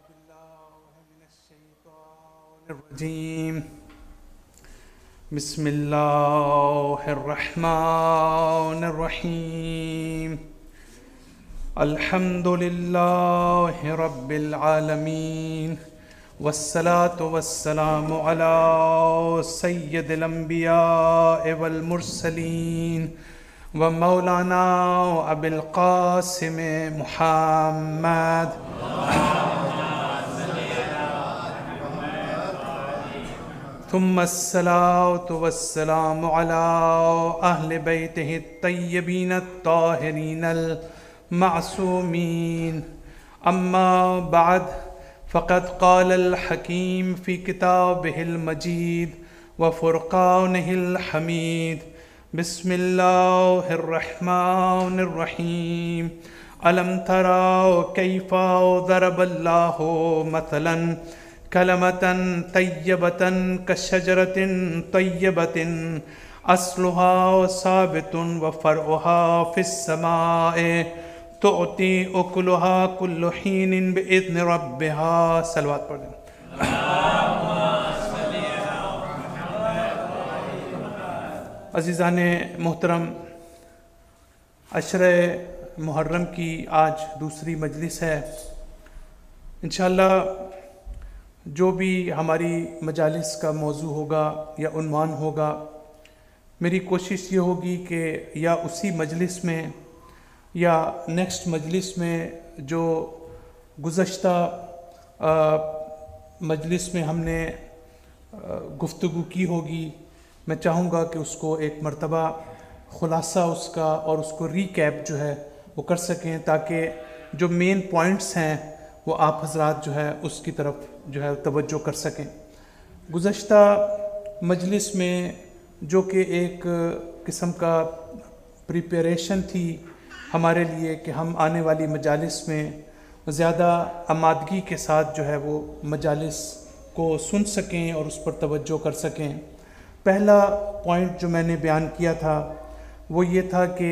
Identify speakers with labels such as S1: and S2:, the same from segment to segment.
S1: بالله من الشيطان الرجيم. بسم الله الرحمن الرحيم. الحمد لله رب العالمين، والصلاة والسلام على سيد الأنبياء والمرسلين ومولانا أبي القاسم محمد ثم الصلاة والسلام على أهل بيته الطيبين الطاهرين المعصومين. أما بعد، فقد قال الحكيم في كتابه المجيد وفرقانه الحميد: بسم الله الرحمن الرحيم. ألم تروا كيف ضرب الله مثلا كلمة طيبة كشجرة طيبة أصلها ثابت وفرعها في السماء تؤتي أكلها كل حين بإذن ربها. صلوات پڑھیں. عزیزان محترم، عشرہ محرم کی آج دوسری مجلس ہے. انشاءاللہ جو بھی ہماری مجالس کا موضوع ہوگا یا عنوان ہوگا، میری کوشش یہ ہوگی کہ یا اسی مجلس میں یا نیکسٹ مجلس میں جو گزشتہ مجلس میں ہم نے گفتگو کی ہوگی، میں چاہوں گا کہ اس کو ایک مرتبہ خلاصہ اس کا اور اس کو ریکیپ جو ہے وہ کر سکیں، تاکہ جو مین پوائنٹس ہیں وہ آپ حضرات جو ہے اس کی طرف جو ہے توجہ کر سکیں. گزشتہ مجلس میں جو کہ ایک قسم کا پریپریشن تھی ہمارے لیے کہ ہم آنے والی مجالس میں زیادہ آمادگی کے ساتھ جو ہے وہ مجالس کو سن سکیں اور اس پر توجہ کر سکیں. پہلا پوائنٹ جو میں نے بیان کیا تھا وہ یہ تھا کہ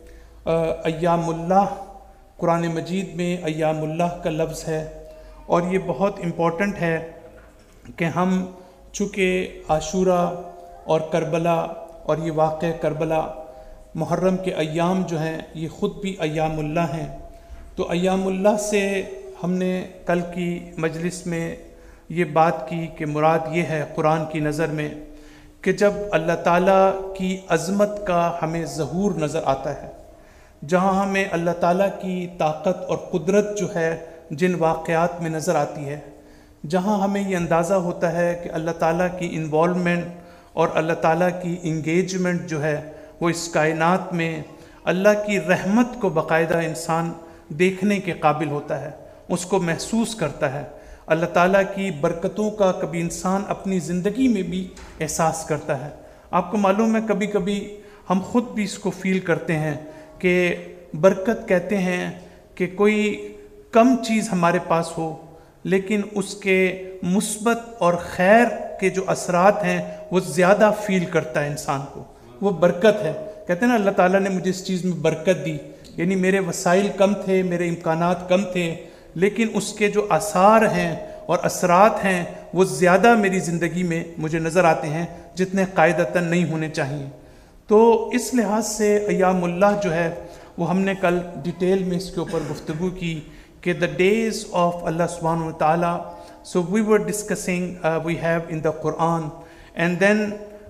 S1: ایام اللہ، قرآن مجید میں ایام اللہ کا لفظ ہے، اور یہ بہت امپورٹنٹ ہے کہ ہم چونکہ عاشورہ اور کربلا اور یہ واقعہ کربلا محرم کے ایام جو ہیں یہ خود بھی ایام اللہ ہیں. تو ایام اللہ سے ہم نے کل کی مجلس میں یہ بات کی کہ مراد یہ ہے قرآن کی نظر میں کہ جب اللہ تعالیٰ کی عظمت کا ہمیں ظہور نظر آتا ہے، جہاں ہمیں اللہ تعالیٰ کی طاقت اور قدرت جو ہے جن واقعات میں نظر آتی ہے، جہاں ہمیں یہ اندازہ ہوتا ہے کہ اللہ تعالیٰ کی انوالومنٹ اور اللہ تعالیٰ کی انگیجمنٹ جو ہے وہ اس کائنات میں اللہ کی رحمت کو باقاعدہ انسان دیکھنے کے قابل ہوتا ہے، اس کو محسوس کرتا ہے. اللہ تعالیٰ کی برکتوں کا کبھی انسان اپنی زندگی میں بھی احساس کرتا ہے. آپ کو معلوم ہے کبھی کبھی ہم خود بھی اس کو فیل کرتے ہیں کہ برکت کہتے ہیں کہ کوئی کم چیز ہمارے پاس ہو لیکن اس کے مثبت اور خیر کے جو اثرات ہیں وہ زیادہ فیل کرتا ہے انسان کو. وہ برکت ہے. کہتے ہیں نا اللہ تعالیٰ نے مجھے اس چیز میں برکت دی، یعنی میرے وسائل کم تھے، میرے امکانات کم تھے، لیکن اس کے جو آثار ہیں اور اثرات ہیں وہ زیادہ میری زندگی میں مجھے نظر آتے ہیں جتنے قاعدتاً نہیں ہونے چاہیے. تو اس لحاظ سے ایام اللہ جو ہے وہ ہم نے کل ڈیٹیل میں اس کے اوپر گفتگو کی کہ the days of Allah subhanahu wa ta'ala. So we were discussing, we have in the Quran, and then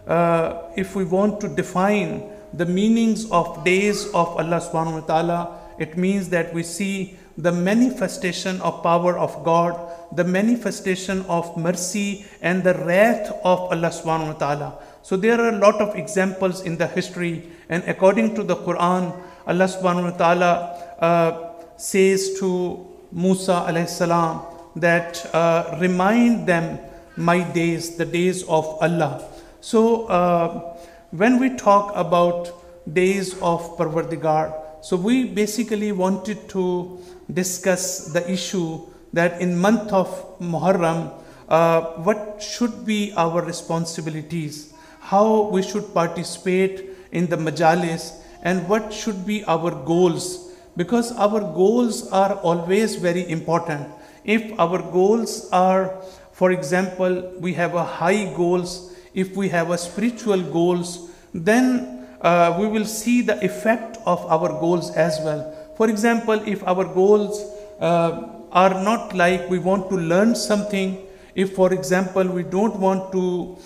S1: if we want to define the meanings of days of Allah subhanahu wa ta'ala, it means that we see the manifestation of power of God, the manifestation of mercy and the wrath of Allah subhanahu wa ta'ala. So there are a lot of examples in the history, and according to the Quran, Allah subhanahu wa ta'ala says to Musa alayhi salam that remind them my days, the days of Allah. So when we talk about days of Parvardigar, so we basically wanted to discuss the issue that in month of Muharram, what should be our responsibilities, how we should participate in the majalis, and what should be our goals, because our goals are always very important. If our goals are, for example, we have a high goals, if we have a spiritual goals, then we will see the effect of our goals as well. For example, if our goals are not like we want to learn something, if for example we don't want to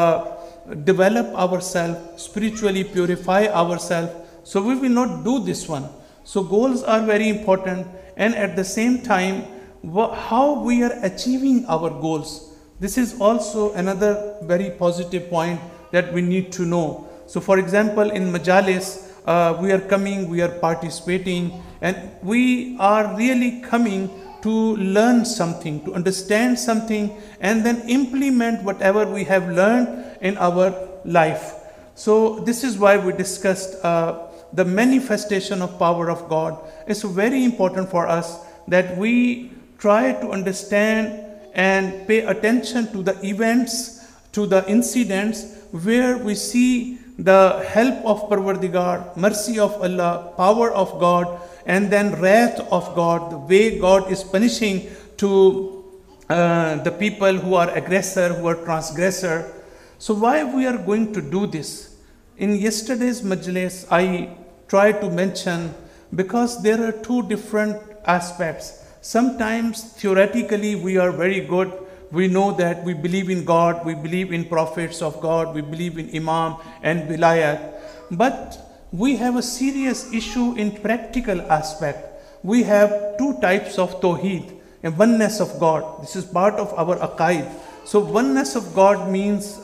S1: develop ourselves, spiritually purify ourselves, so we will not do this one. So goals are very important, and at the same time, how we are achieving our goals. This is also another very positive point that we need to know. So for example, in Majalis, we are coming, we are participating, and we are really coming to learn something, to understand something, and then implement whatever we have learned in our life. So this is why we discussed the manifestation of power of God. It's very important for us that we try to understand and pay attention to the events, to the incidents where we see the help of Parvardigar, mercy of Allah, power of God, and then wrath of God, the way God is punishing to the people who are aggressor, who are transgressor. So why we are going to do this? In yesterday's majlis, I tried to mention, because there are two different aspects. Sometimes theoretically we are very good. We know that we believe in God, we believe in prophets of God, we believe in Imam and Vilayat. But we have a serious issue in practical aspect. We have two types of Tawheed, a oneness of God. This is part of our aqaid. So oneness of God means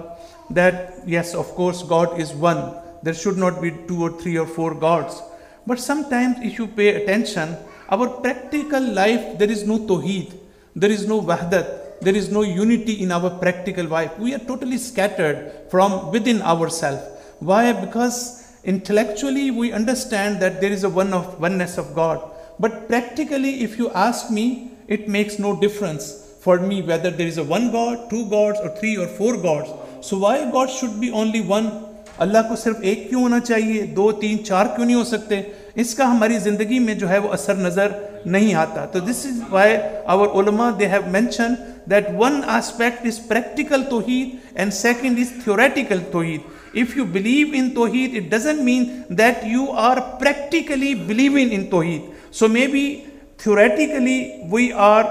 S1: that yes, of course, God is one. There should not be 2 or 3 or 4 gods. But sometimes if you pay attention, our practical life, there is no Tawheed, there is no Wahdat, there is no unity in our practical life. We are totally scattered from within ourselves. Why? Because intellectually we understand that there is a oneness of God. But practically, if you ask me, it makes no difference for me whether there is a 1 God, 2 gods, or 3 or 4 gods. So why God should be only one? अल्लाह को सिर्फ एक क्यों होना चाहिए, 2, 3, 4 क्यों नहीं हो सकते? इसका हमारी ज़िंदगी में जो है वो असर नज़र नहीं आता. तो this is why our ulama, they have mentioned that one aspect is practical tawheed and second is theoretical tawheed. If you believe in tawheed, it doesn't mean that you are practically believing in tawheed. So maybe theoretically we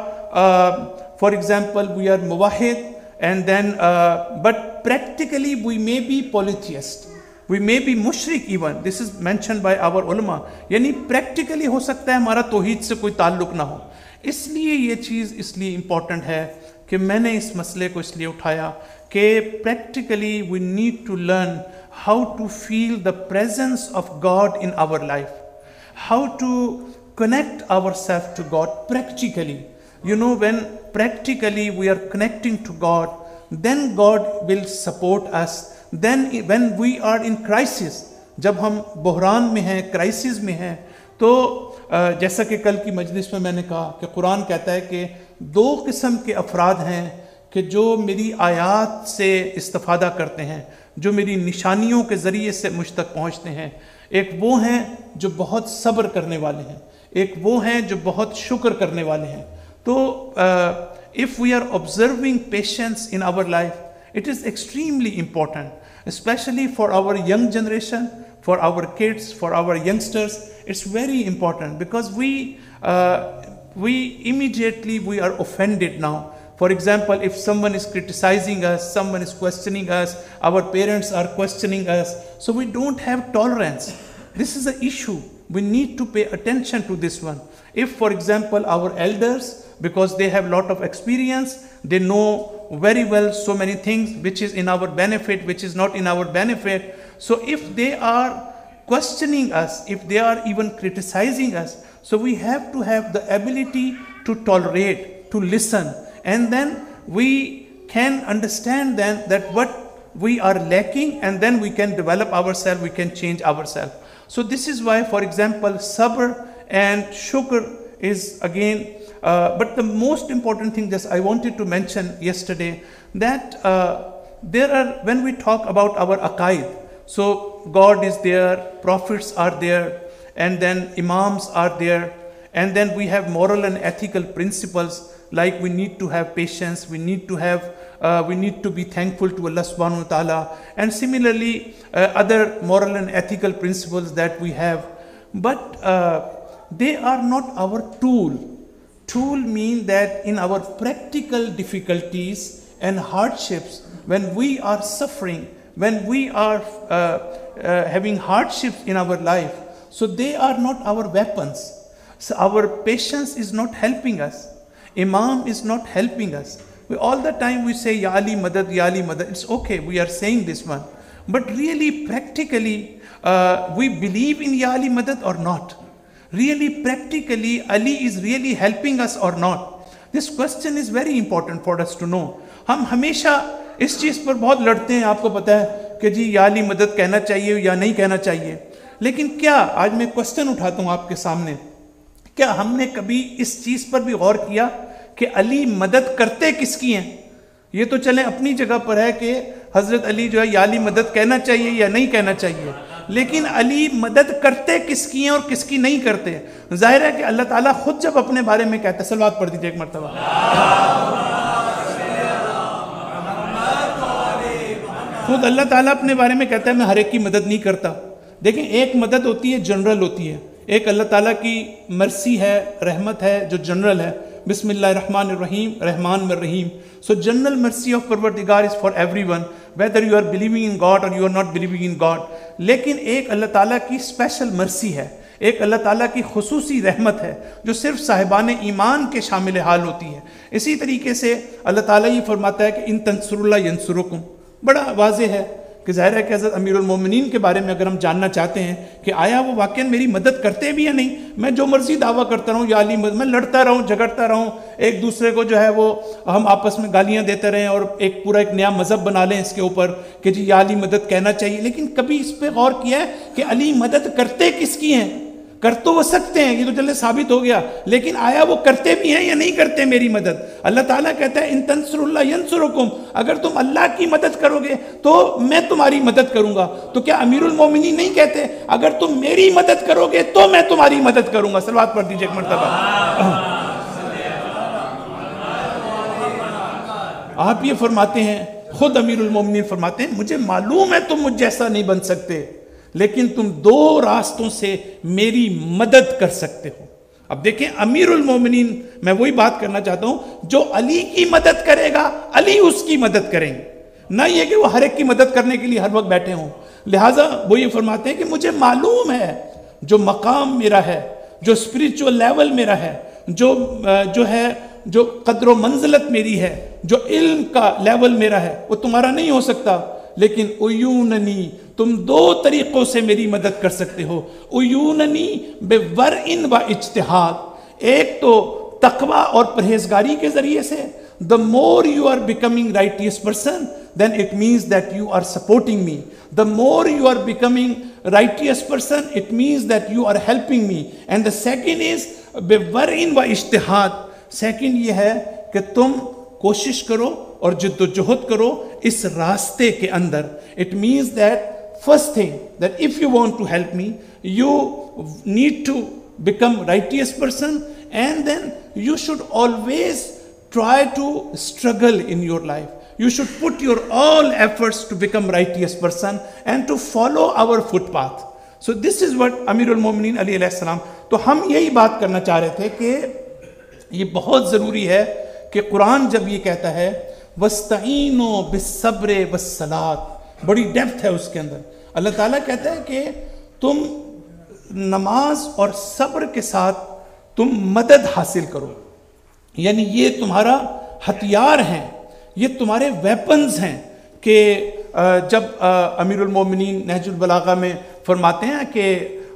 S1: are, for example, we are muwahid, and then but practically we may be polytheist, we may be mushrik even. This is mentioned by our ulama. यानी practically हो सकता है हमारा तौहीद से कोई ताल्लुक ना हो. इसलिए ये चीज़ इसलिए इम्पॉर्टेंट है कि मैंने इस मसले को इसलिए उठाया कि practically we need to learn how to feel the presence of God in our life, how to connect ourselves to God practically. You know, when practically we are connecting to God, then God will support us. Then when we are in crisis, जब हम बहरान में हैं, crisis में हैं, तो जैसा कि कल की मजलिस में मैंने कहा कि कुरान कहता है कि 2 किस्म के अफराद हैं कि जो मेरी आयात से इस्तिफादा करते हैं, जो मेरी निशानियों के ज़रिए से मुझ तक पहुँचते हैं. एक वो हैं जो बहुत सब्र करने वाले हैं, एक वो हैं जो बहुत शुक्र करने वाले हैं. So, if we are observing patience in our life, it is extremely important, especially for our young generation, for our kids, for our youngsters. It's very important because we immediately we are offended now. For example, if someone is criticizing us, someone is questioning us, our parents are questioning us, so we don't have tolerance. This is an issue. We need to pay attention to this one. If, for example, our elders, because they have a lot of experience, they know very well so many things which is in our benefit, which is not in our benefit. So if they are questioning us, if they are even criticizing us, so we have to have the ability to tolerate, to listen, and then we can understand then that what we are lacking, and then we can develop ourselves, we can change ourselves. So this is why, for example, sabr and shukr is again, but the most important thing that I wanted to mention yesterday, that there are, when we talk about our aqaid, so God is there, prophets are there, and then imams are there, And then we have moral and ethical principles, like we need to have patience, we need to be thankful to Allah subhanahu wa ta'ala, and similarly other moral and ethical principles that we have. But they are not our tool. Tool mean that in our practical difficulties and hardships, when we are suffering, when we are having hardships in our life, so they are not our weapons. So our patience is not helping us. Imam is not helping us. All the time we say, Ya Ali Madad, Ya Ali Madad. It's okay, we are saying this one. But really, practically, we believe in Ya Ali Madad or not? Really, practically, Ali is really helping us or not? This question is very important for us to know. ہم ہمیشہ اس چیز پر بہت لڑتے ہیں, آپ کو پتا ہے کہ جی یا علی مدد کہنا چاہیے یا نہیں کہنا چاہیے. لیکن کیا, آج میں کوسچن اٹھاتا ہوں آپ کے سامنے, کیا ہم نے کبھی اس چیز پر بھی غور کیا کہ علی مدد کرتے کس کی ہیں؟ یہ تو چلیں اپنی جگہ پر ہے کہ حضرت علی جو ہے یا علی مدد کہنا چاہیے یا نہیں کہنا چاہیے, لیکن علی مدد کرتے کس کی ہیں اور کس کی نہیں کرتے؟ ظاہر ہے کہ اللہ تعالیٰ خود جب اپنے بارے میں کہتا ہے, صلوات پڑھ دیجیے ایک مرتبہ, خود اللہ تعالیٰ اپنے بارے میں کہتا ہے میں ہر ایک کی مدد نہیں کرتا. دیکھیں, ایک مدد ہوتی ہے جنرل ہوتی ہے, ایک اللہ تعالیٰ کی مرسی ہے, رحمت ہے جو جنرل ہے. بسم اللہ الرحمن الرحیم, رحمان میں رحیم. So general mercy of Parvardigar is for everyone, whether you are believing in God or you are not believing in God. لیکن ایک اللہ تعالیٰ کی اسپیشل مرسی ہے, ایک اللہ تعالیٰ کی خصوصی رحمت ہے جو صرف صاحبان ایمان کے شامل حال ہوتی ہے. اسی طریقے سے اللہ تعالیٰ یہ فرماتا ہے کہ ان تنصر اللہ ینصرکم. بڑا واضح ہے کہ ظاہر ہے کہ حضرت امیر المومنین کے بارے میں اگر ہم جاننا چاہتے ہیں کہ آیا وہ واقعاً میری مدد کرتے بھی یا نہیں, میں جو مرضی دعویٰ کرتا رہوں یا علی مدد, میں لڑتا رہوں جھگڑتا رہوں, ایک دوسرے کو جو ہے وہ ہم آپس میں گالیاں دیتے رہیں اور ایک پورا ایک نیا مذہب بنا لیں اس کے اوپر کہ جی یا علی مدد کہنا چاہیے, لیکن کبھی اس پہ غور کیا ہے کہ علی مدد کرتے کس کی ہیں؟ کر تو وہ سکتے ہیں, یہ تو چلے ثابت ہو گیا, لیکن آیا وہ کرتے بھی ہیں یا نہیں کرتے میری مدد؟ اللہ تعالیٰ کہتا ہے ان تنصر اللہ ینصرکم, اگر تم اللہ کی مدد کرو گے تو میں تمہاری مدد کروں گا. تو کیا امیر المومنین نہیں کہتے اگر تم میری مدد کرو گے تو میں تمہاری مدد کروں گا؟ صلوات پڑھ دیجیے ایک مرتبہ. آپ یہ فرماتے ہیں, خود امیر المومنین فرماتے ہیں مجھے معلوم ہے تم مجھ جیسا نہیں بن سکتے, لیکن تم دو راستوں سے میری مدد کر سکتے ہو. اب دیکھیں امیر المومنین, میں وہی بات کرنا چاہتا ہوں, جو علی کی مدد کرے گا علی اس کی مدد کریں گے, نہ یہ کہ وہ ہر ایک کی مدد کرنے کے لیے ہر وقت بیٹھے ہوں. لہٰذا وہ یہ فرماتے ہیں کہ مجھے معلوم ہے جو مقام میرا ہے, جو اسپریچول لیول میرا ہے, جو قدر و منزلت میری ہے, جو علم کا لیول میرا ہے, وہ تمہارا نہیں ہو سکتا. لیکن عیوننی, تم دو طریقوں سے میری مدد کر سکتے ہو. عیوننی بورع و اجتہاد, ایک تو تقوی اور پرہیزگاری کے ذریعے سے. The more you are becoming righteous person, then it means that you are supporting me. The more you are becoming righteous person, it means that you are helping me. And the second is بورع و اجتہاد. Second یہ ہے کہ تم کوشش کرو اور جد و جہد کرو اس راستے کے اندر. It means that first thing, that if you want to help me, you need to become righteous person, and then you should always try to struggle in your life. You should put your all efforts to become righteous person and to follow our footpath. So this is what Amir al-Mu'minin علیہ السلام. تو ہم یہی بات کرنا چاہ رہے تھے کہ یہ بہت ضروری ہے کہ قرآن جب یہ کہتا ہے وَاسْتَعِینُوا بِالصَّبْرِ وَالصَّلَاةِ, بڑی ڈیپتھ ہے اس کے اندر. اللہ تعالیٰ کہتا ہے کہ تم نماز اور صبر کے ساتھ تم مدد حاصل کرو, یعنی یہ تمہارا ہتھیار ہیں, یہ تمہارے ویپنز ہیں. کہ جب امیر المومنین نہج البلاغہ میں فرماتے ہیں کہ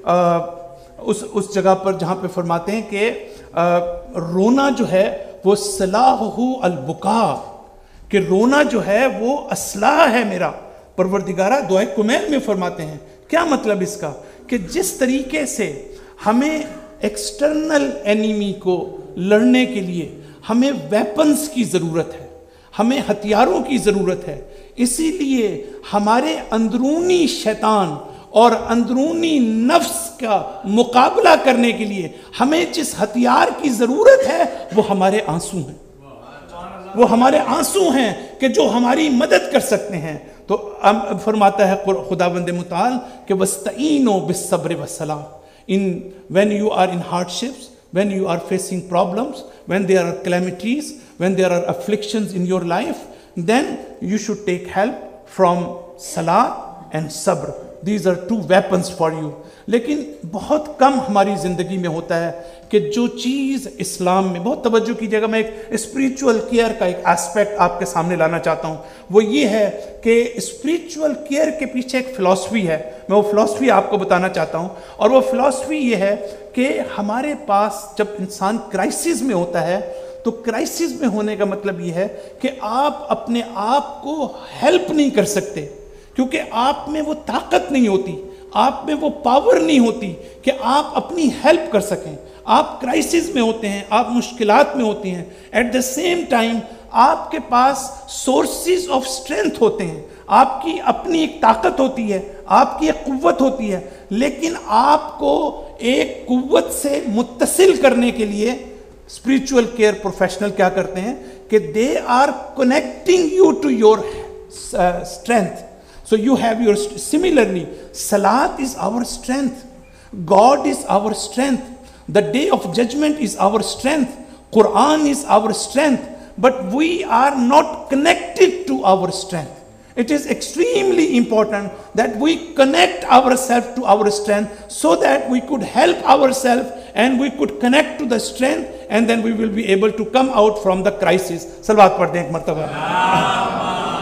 S1: اس جگہ پر جہاں پہ فرماتے ہیں کہ رونا جو ہے وہ سلاحہ البکا, کہ رونا جو ہے وہ اسلحہ ہے میرا. پروردگارہ دعائے کمیل میں فرماتے ہیں, کیا مطلب اس کا؟ کہ جس طریقے سے ہمیں ایکسٹرنل اینیمی کو لڑنے کے لیے ہمیں ویپنز کی ضرورت ہے, ہمیں ہتھیاروں کی ضرورت ہے, اسی لیے ہمارے اندرونی شیطان और अंदरूनी नफ्स का मुकाबला करने के लिए हमें जिस हथियार की ज़रूरत है वो हमारे आंसू हैं। वो हमारे आंसू हैं कि जो हमारी मदद कर सकते हैं। तो अब फरमाता है खुदावंद मुताल कि वस्तईनो बिस्सब्र वस्सलाह, in when you are in hardships, when you are facing problems, when there are calamities, when there are afflictions in your life, then you should take help from salah and sabr. These are two weapons for you. लेकिन बहुत कम हमारी ज़िंदगी में होता है कि जो चीज़ इस्लाम में बहुत तवज्जो कीजिएगा, मैं एक स्पिरिचुअल केयर का एक एस्पेक्ट आपके सामने लाना चाहता हूँ। वो ये है कि स्पिरिचुअल केयर के पीछे एक फ़िलॉसफी है। मैं वो फ़िलॉसफी आपको बताना चाहता हूँ, और वो फ़िलॉसफी ये है कि हमारे पास जब इंसान क्राइसिस में होता है, तो क्राइसिस में होने का मतलब ये है कि आप अपने आप को हेल्प नहीं कर सकते, क्योंकि आप में वो ताकत नहीं होती, आप में वो पावर नहीं होती कि आप अपनी हेल्प कर सकें। आप क्राइसिस में होते हैं, आप मुश्किलात में होती हैं। एट द सेम टाइम आपके पास सोर्सेज ऑफ स्ट्रेंथ होते हैं, आपकी अपनी एक ताकत होती है, आपकी एक कुव्वत होती है, लेकिन आपको एक कुव्वत से मुत्तसिल करने के लिए स्पिरिचुअल केयर प्रोफेशनल क्या करते हैं कि they are connecting you to your strength. So you have your, similarly, Salat is our strength, God is our strength, the day of judgment is our strength, Quran is our strength, but we are not connected to our strength. It is extremely important that we connect ourselves to our strength, so that we could help ourselves and we could connect to the strength, and then we will be able to come out from the crisis. Salawat padh dein ek martaba.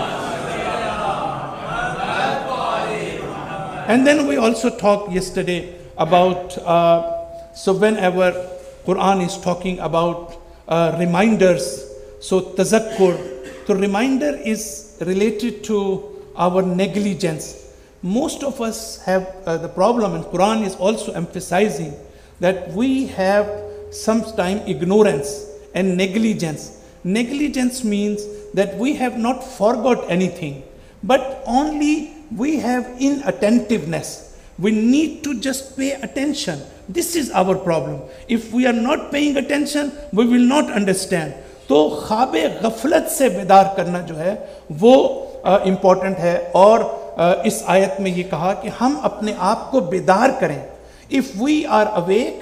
S1: And then we also talked yesterday about, so whenever Quran is talking about reminders, so tazakkur, so reminder is related to our negligence. Most of us have the problem, and Quran is also emphasizing that we have sometimes ignorance and negligence. Negligence means that we have not forgot anything, but only we have inattentiveness. We need to just pay attention. This is our problem. If we are not paying attention, we will not understand. तो ख्वाब गफलत से बेदार करना जो है वो important है, और इस आयत में ये कहा कि हम अपने आप को बेदार करें. If we are awake,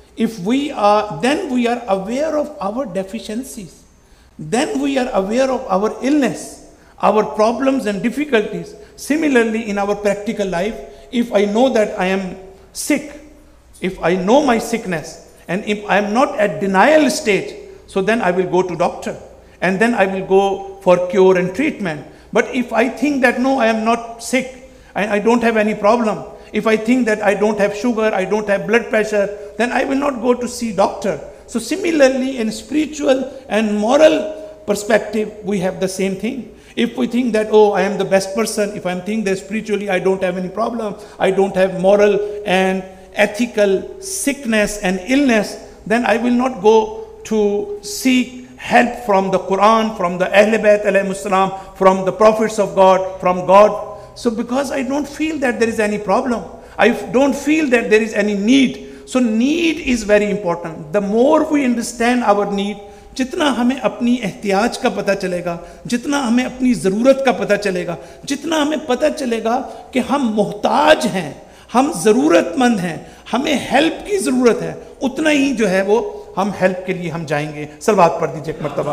S1: then we are aware of our deficiencies. Then we are aware of our illness, our problems and difficulties. Similarly, in our practical life, if I know that I am sick, if I know my sickness, and if I am not at denial stage, so then I will go to doctor, and then I will go for cure and treatment. But if I think that no, I am not sick, I don't have any problem, if I think that I don't have sugar, I don't have blood pressure, then I will not go to see doctor. So similarly, in spiritual and moral perspective, we have the same thing. If we think that, oh, I am the best person, if I am thinking that spiritually I don't have any problem, I don't have moral and ethical sickness and illness, then I will not go to seek help from the Quran, from the Ahl Bayt alayhimus salam, from the prophets of God, from God. So because I don't feel that there is any problem, I don't feel that there is any need. So need is very important. The more we understand our need, जितना हमें अपनी एहतियाज का पता चलेगा, जितना हमें अपनी ज़रूरत का पता चलेगा, जितना हमें पता चलेगा कि हम मोहताज हैं, हम ज़रूरतमंद हैं, हमें हेल्प की ज़रूरत है, उतना ही जो है वो हम हेल्प के लिए हम जाएंगे. सलवात पढ़ दीजिए एक मरतबा.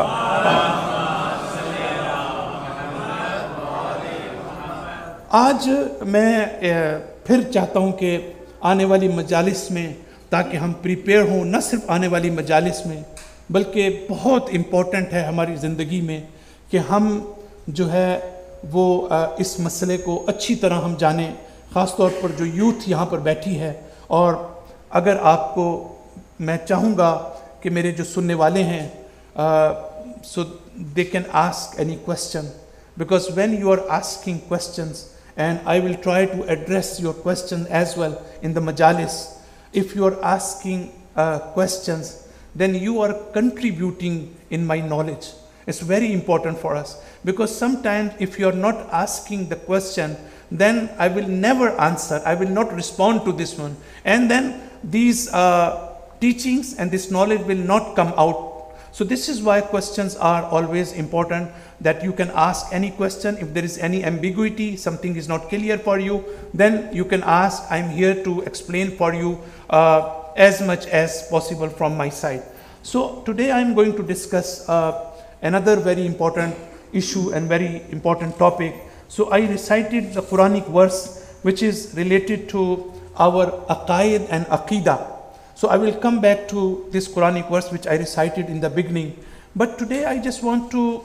S1: आज मैं फिर चाहता हूँ कि आने वाली मजालिस में, ताकि हम प्रिपेयर हों, न सिर्फ आने वाली मजालिस में, बल्कि बहुत इम्पोर्टेंट है हमारी ज़िंदगी में कि हम जो है वो इस मसले को अच्छी तरह हम जानें, ख़ास तौर पर जो यूथ यहाँ पर बैठी है. और अगर आपको, मैं चाहूँगा कि मेरे जो सुनने वाले हैं, so they can ask any question, because when you are asking questions, and I will try to address your questions as well in the majalis. If you are asking questions, then you are contributing in my knowledge. It's very important for us, because sometimes if you are not asking the question, then I will never answer, I will not respond to this one, and then these teachings and this knowledge will not come out. So this is why questions are always important, that you can ask any question. If there is any ambiguity, something is not clear for you, then you can ask. I'm here to explain for you as much as possible from my side. So today I'm going to discuss another very important issue and very important topic. So I recited the Quranic verse which is related to our aqaid and aqidah. So I will come back to this Quranic verse which I recited in the beginning. But today I just want to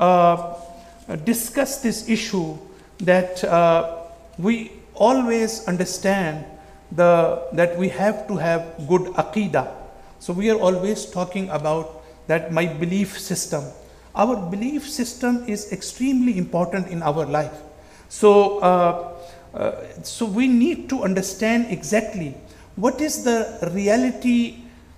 S1: discuss this issue that we always understand that we have to have good aqidah. So we are always talking about that my belief system. Our belief system is extremely important in our life. So we need to understand exactly what is the reality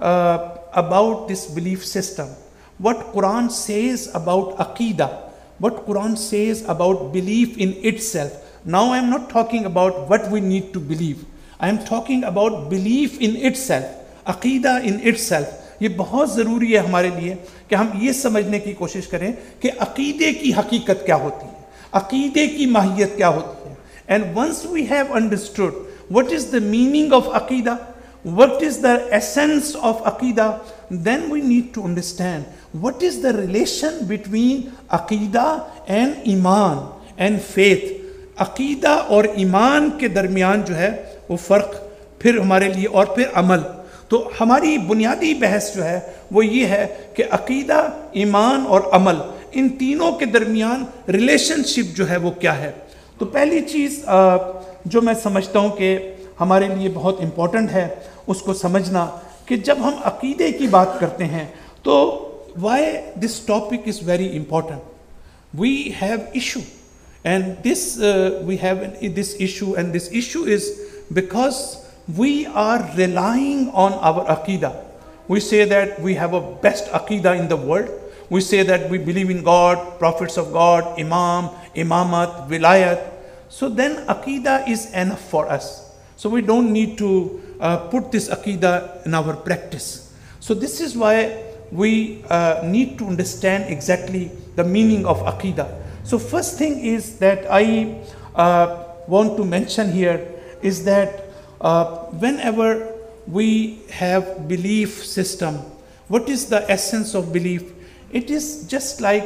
S1: about this belief system, what Quran says about aqidah, what Quran says about belief in itself. Now I am not talking about what we need to believe, I am talking about belief in itself, aqidah in itself. ये बहुत ज़रूरी है हमारे लिए कि हम ये समझने की कोशिश करें कि अकीदे की हकीकत क्या होती है, अकीदे की माहियत क्या होती है. And once we have understood what is the meaning of aqidah, what is the essence of aqidah, then we need to understand what is the relation between aqidah and iman and faith. अकीदा और ईमान के दरमियान जो है वो फ़र्क फिर हमारे लिए, और फिर अमल. तो हमारी बुनियादी बहस जो है वो ये है कि अकीदा, ईमान और अमल, इन तीनों के दरमियान रिलेशनशिप जो है वो क्या है. तो पहली चीज़ जो मैं समझता हूँ कि हमारे लिए बहुत इम्पोर्टेंट है उसको समझना कि जब हम अकीदे की बात करते हैं तो why this topic is very important. We have issue and this we have this issue, and this issue is because we are relying on our aqidah. We say that we have a best aqidah in the world. We say that we believe in God, prophets of God, imam, imamat, wilayat. So then aqidah is enough for us. So we don't need to put this aqidah in our practice. So this is why we need to understand exactly the meaning of aqidah. So first thing is that I want to mention here is that whenever we have belief system, what is the essence of belief? It is just like,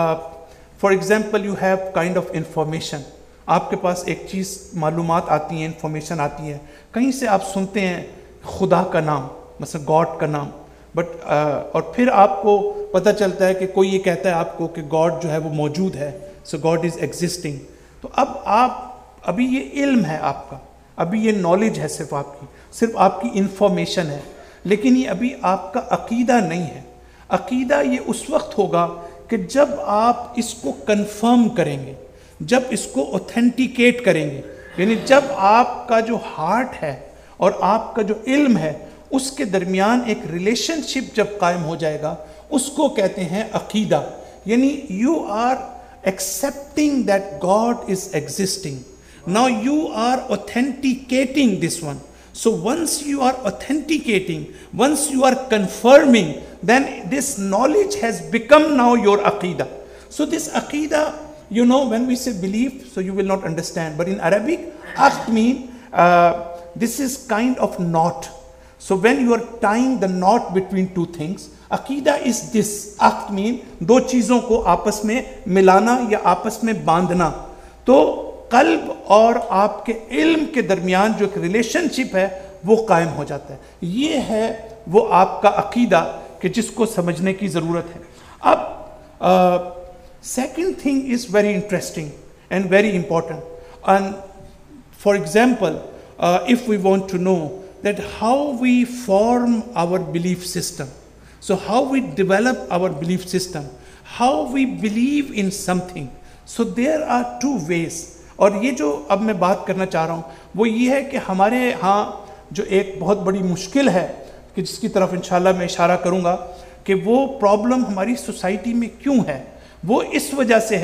S1: for example, you have kind of information. आपके पास एक चीज़ मालूमात आती हैं, information आती है, कहीं से आप सुनते हैं खुदा का नाम, मतलब गॉड का नाम, बट और फिर आपको पता चलता है कि कोई ये कहता है आपको कि गॉड जो है वो मौजूद है, सो गॉड इज़ एग्जिस्टिंग. तो अब आप अभी ये इल्म है आपका, अभी ये नॉलेज है सिर्फ आपकी इंफॉर्मेशन है, लेकिन ये अभी आपका अकीदा नहीं है. अकीदा ये उस वक्त होगा कि जब आप इसको कंफर्म करेंगे, जब इसको ऑथेंटिकेट करेंगे, यानी जब आपका जो हार्ट है और आपका जो इल्म है उसके दरमियान एक रिलेशनशिप जब कायम हो जाएगा, उसको कहते हैं अकीदा. यानी you are accepting that God is existing. Now you are authenticating this one. So once you are authenticating, once you are confirming, then this knowledge has become now your aqidah. So this aqidah, you know, when we say belief, so you will not understand, but in Arabic, aqd mean this is kind of knot. So when you are tying the knot between two things, अकीदा is this. अक्द mean दो चीज़ों को आपस में मिलाना या आपस में बांधना. तो कल्ब और आपके इल्म के दरमियान जो एक रिलेशनशिप है वो कायम हो जाता है. ये है वो आपका अकीदा कि जिसको समझने की ज़रूरत है. अब second thing is very interesting and very important. And for example if we want to know that how we form our belief system, so how we develop our belief system, how we believe in something, so there are two ways. और ये जो अब मैं बात करना चाह रहा हूँ वो ये है कि हमारे यहाँ जो एक बहुत बड़ी मुश्किल है कि जिसकी तरफ इंशाल्लाह मैं इशारा करूँगा कि वो प्रॉब्लम हमारी सोसाइटी में क्यों है, वो इस वजह से है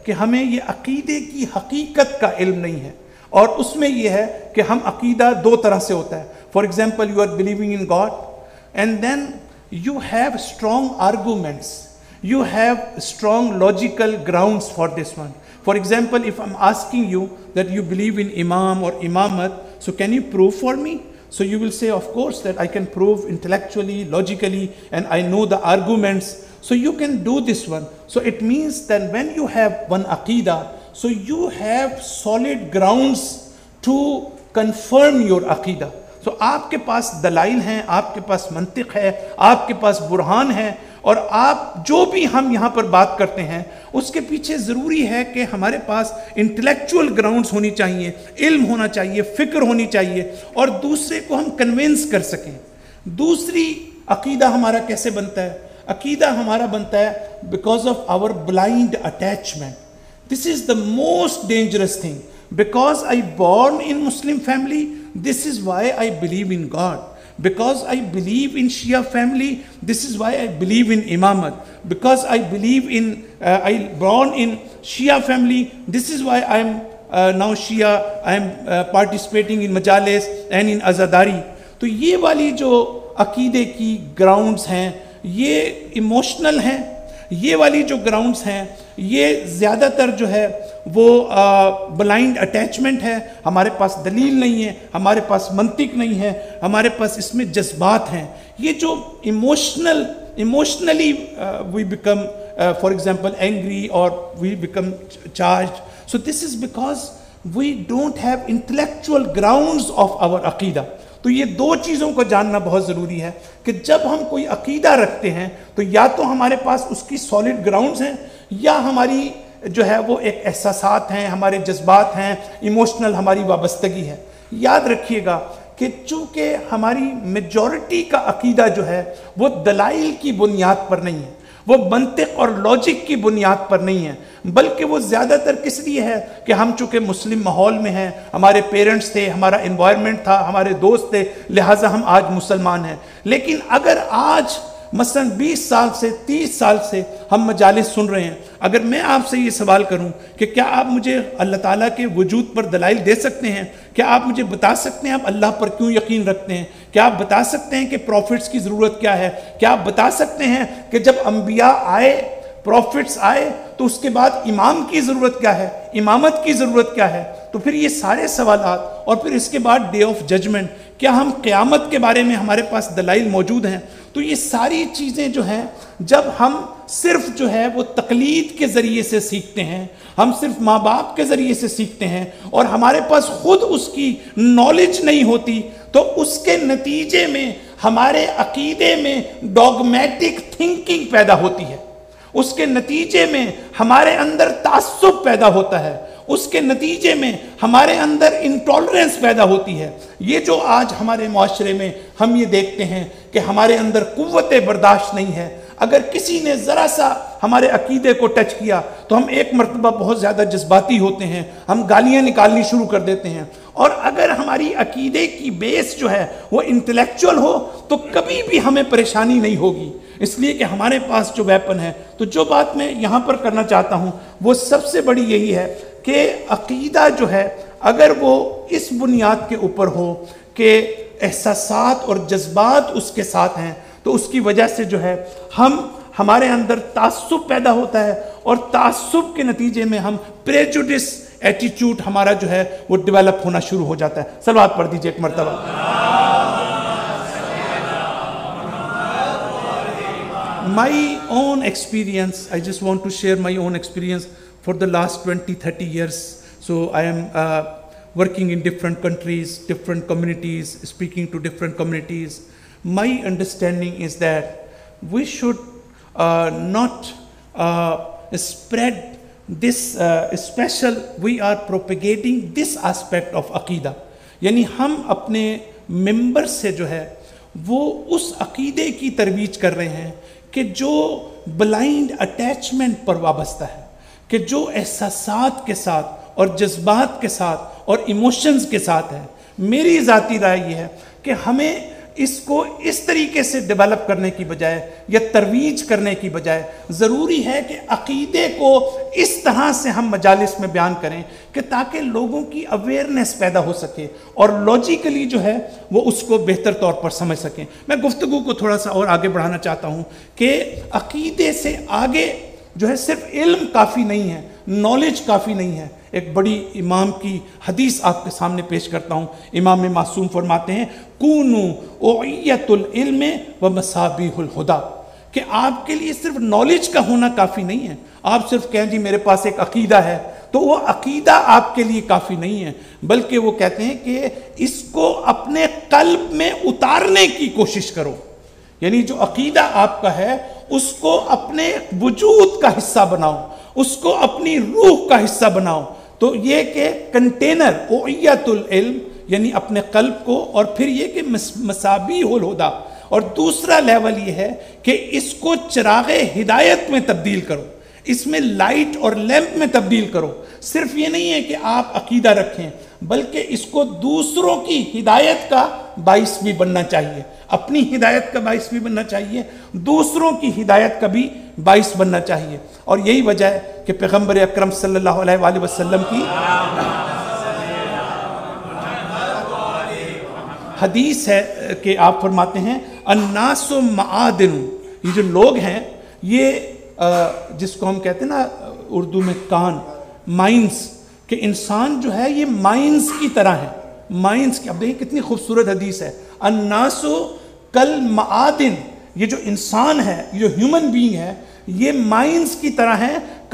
S1: کہ ہمیں یہ عقیدے کی حقیقت کا علم نہیں ہے، اور اس میں یہ ہے کہ ہم عقیدہ دو طرح سے ہوتا ہے. For example you are believing in God and then you have strong arguments, you have strong logical grounds for this one. For example, if I'm asking you that you believe in imam or imamat, so can you prove for me? So you will say, of course, that I can prove intellectually, logically, and I know the arguments. So you can do this one. So it means that when you have one aqidah, so you have solid grounds to confirm your aqidah. So آپ کے پاس دلائل ہیں, آپ کے پاس منطق ہے, آپ کے پاس برہان ہے, اور آپ جو بھی ہم یہاں پر بات کرتے ہیں اس کے پیچھے ضروری ہے کہ ہمارے پاس انٹلیکچول گراؤنڈز ہونی چاہیے, علم ہونا چاہیے, فکر ہونی چاہیے, اور دوسرے کو ہم کنونس کر سکیں. دوسری عقیدہ ہمارا کیسے بنتا ہے؟ عقیدہ ہمارا بنتا ہے because of our blind attachment. This is the most dangerous thing. Because I born in Muslim family, this is why I believe in God. Because I believe in Shia family, this is why I believe in Imamat. Because I believe in, I born in Shia family, this is why I am now Shia, I am participating in Majalis and in Azadari. تو یہ والی جو عقیدے کی grounds ہیں یہ emotional ہیں. یہ والی جو گراؤنڈز ہیں یہ زیادہ تر جو ہے وہ بلائنڈ اٹیچمنٹ ہے. ہمارے پاس دلیل نہیں ہے, ہمارے پاس منطق نہیں ہے, ہمارے پاس اس میں جذبات ہیں. یہ جو emotionally we become for example angry اور we become charged. So this is because we don't have intellectual grounds of our عقیدہ. تو یہ دو چیزوں کو جاننا بہت ضروری ہے کہ جب ہم کوئی عقیدہ رکھتے ہیں تو یا تو ہمارے پاس اس کی سالڈ گراؤنڈز ہیں, یا ہماری جو ہے وہ ایک احساسات ہیں, ہمارے جذبات ہیں, ایموشنل ہماری وابستگی ہے. یاد رکھیے گا کہ چونکہ ہماری میجورٹی کا عقیدہ جو ہے وہ دلائل کی بنیاد پر نہیں ہے, وہ منطق اور لاجک کی بنیاد پر نہیں ہے, بلکہ وہ زیادہ تر کس لیے ہے کہ ہم چونکہ مسلم ماحول میں ہیں, ہمارے پیرنٹس تھے, ہمارا انوائرمنٹ تھا, ہمارے دوست تھے, لہٰذا ہم آج مسلمان ہیں. لیکن اگر آج مثلا 20 سال سے 30 سال سے ہم مجالس سن رہے ہیں, اگر میں آپ سے یہ سوال کروں کہ کیا آپ مجھے اللہ تعالیٰ کے وجود پر دلائل دے سکتے ہیں, کیا آپ مجھے بتا سکتے ہیں آپ اللہ پر کیوں یقین رکھتے ہیں, کیا آپ بتا سکتے ہیں کہ پروفٹس کی ضرورت کیا ہے, کیا آپ بتا سکتے ہیں کہ جب انبیاء آئے, پروفٹس آئے, تو اس کے بعد امام کی ضرورت کیا ہے, امامت کی ضرورت کیا ہے. تو پھر یہ سارے سوالات, اور پھر اس کے بعد ڈے آف ججمنٹ, کیا ہم قیامت کے بارے میں ہمارے پاس دلائل موجود ہیں. تو یہ ساری چیزیں جو ہیں جب ہم صرف جو ہے وہ تقلید کے ذریعے سے سیکھتے ہیں, ہم صرف ماں باپ کے ذریعے سے سیکھتے ہیں, اور ہمارے پاس خود اس کی نالج نہیں ہوتی, تو اس کے نتیجے میں ہمارے عقیدے میں ڈوگمیٹک تھنکنگ پیدا ہوتی ہے, اس کے نتیجے میں ہمارے اندر تعصب پیدا ہوتا ہے, اس کے نتیجے میں ہمارے اندر انٹالرنس پیدا ہوتی ہے. یہ جو آج ہمارے معاشرے میں ہم یہ دیکھتے ہیں کہ ہمارے اندر قوت برداشت نہیں ہے, اگر کسی نے ذرا سا ہمارے عقیدے کو ٹچ کیا تو ہم ایک مرتبہ بہت زیادہ جذباتی ہوتے ہیں, ہم گالیاں نکالنی شروع کر دیتے ہیں. اور اگر ہماری عقیدے کی بیس جو ہے وہ انٹلیکچوئل ہو تو کبھی بھی ہمیں پریشانی نہیں ہوگی, اس لیے کہ ہمارے پاس جو ویپن ہے. تو جو بات میں یہاں پر کرنا چاہتا ہوں وہ سب سے بڑی یہی ہے کہ عقیدہ جو ہے اگر وہ اس بنیاد کے اوپر ہو کہ احساسات اور جذبات اس کے ساتھ ہیں, تو اس کی وجہ سے جو ہے ہمارے اندر تعصب پیدا ہوتا ہے, اور تعصب کے نتیجے میں ہم پریجوڈس ایٹیٹیوڈ ہمارا جو ہے وہ ڈیولپ ہونا شروع ہو جاتا ہے. صلوات پڑھ دیجئے ایک مرتبہ. My own experience, I just want to share my own experience for the last 20-30 years. So I am working in different countries, different communities, speaking to different communities. My understanding is that we should not spread this special, we are propagating this aspect of عقیدہ. یعنی ہم اپنے ممبر سے جو ہے وہ اس عقیدے کی ترویج کر رہے ہیں کہ جو بلائنڈ اٹیچمنٹ پر وابستہ ہے, کہ جو احساسات کے ساتھ اور جذبات کے ساتھ اور ایموشنز کے ساتھ ہے. میری ذاتی رائے یہ ہے کہ ہمیں اس کو اس طریقے سے ڈیولپ کرنے کی بجائے یا ترویج کرنے کی بجائے ضروری ہے کہ عقیدے کو اس طرح سے ہم مجالس میں بیان کریں کہ تاکہ لوگوں کی اویئرنیس پیدا ہو سکے اور لاجیکلی جو ہے وہ اس کو بہتر طور پر سمجھ سکیں. میں گفتگو کو تھوڑا سا اور آگے بڑھانا چاہتا ہوں کہ عقیدے سے آگے جو ہے صرف علم کافی نہیں ہے, نالج کافی نہیں ہے. ایک بڑی امام کی حدیث آپ کے سامنے پیش کرتا ہوں. امام معصوم فرماتے ہیں کونو اوعیت العلم و مصابیح الہدی, کہ آپ کے لیے صرف نالج کا ہونا کافی نہیں ہے. آپ صرف کہیں جی میرے پاس ایک عقیدہ ہے, تو وہ عقیدہ آپ کے لیے کافی نہیں ہے, بلکہ وہ کہتے ہیں کہ اس کو اپنے قلب میں اتارنے کی کوشش کرو. یعنی جو عقیدہ آپ کا ہے اس کو اپنے وجود کا حصہ بناؤ, اس کو اپنی روح کا حصہ بناؤ. تو یہ کہ کنٹینر اوعیت العلم یعنی اپنے قلب کو, اور پھر یہ کہ مصابیح الہدی, اور دوسرا لیول یہ ہے کہ اس کو چراغ ہدایت میں تبدیل کرو, اس میں لائٹ اور لیمپ میں تبدیل کرو. صرف یہ نہیں ہے کہ آپ عقیدہ رکھیں, بلکہ اس کو دوسروں کی ہدایت کا باعث بھی بننا چاہیے, اپنی ہدایت کا باعث بھی بننا چاہیے, دوسروں کی ہدایت کا بھی باعث بننا چاہیے. اور یہی وجہ ہے کہ پیغمبر اکرم صلی اللہ علیہ وآلہ وسلم کی حدیث ہے کہ آپ فرماتے ہیں الناس معادن, یہ جو لوگ ہیں یہ جس کو ہم کہتے ہیں نا اردو میں کان, مائنز, کہ انسان جو ہے یہ مائنز کی طرح ہے, مائنز کی. اب دیکھیں کتنی خوبصورت حدیث ہے, الناس کل معادن, یہ جو انسان ہے, یہ جو ہیومن بینگ ہے, یہ مائنز کی طرح ہے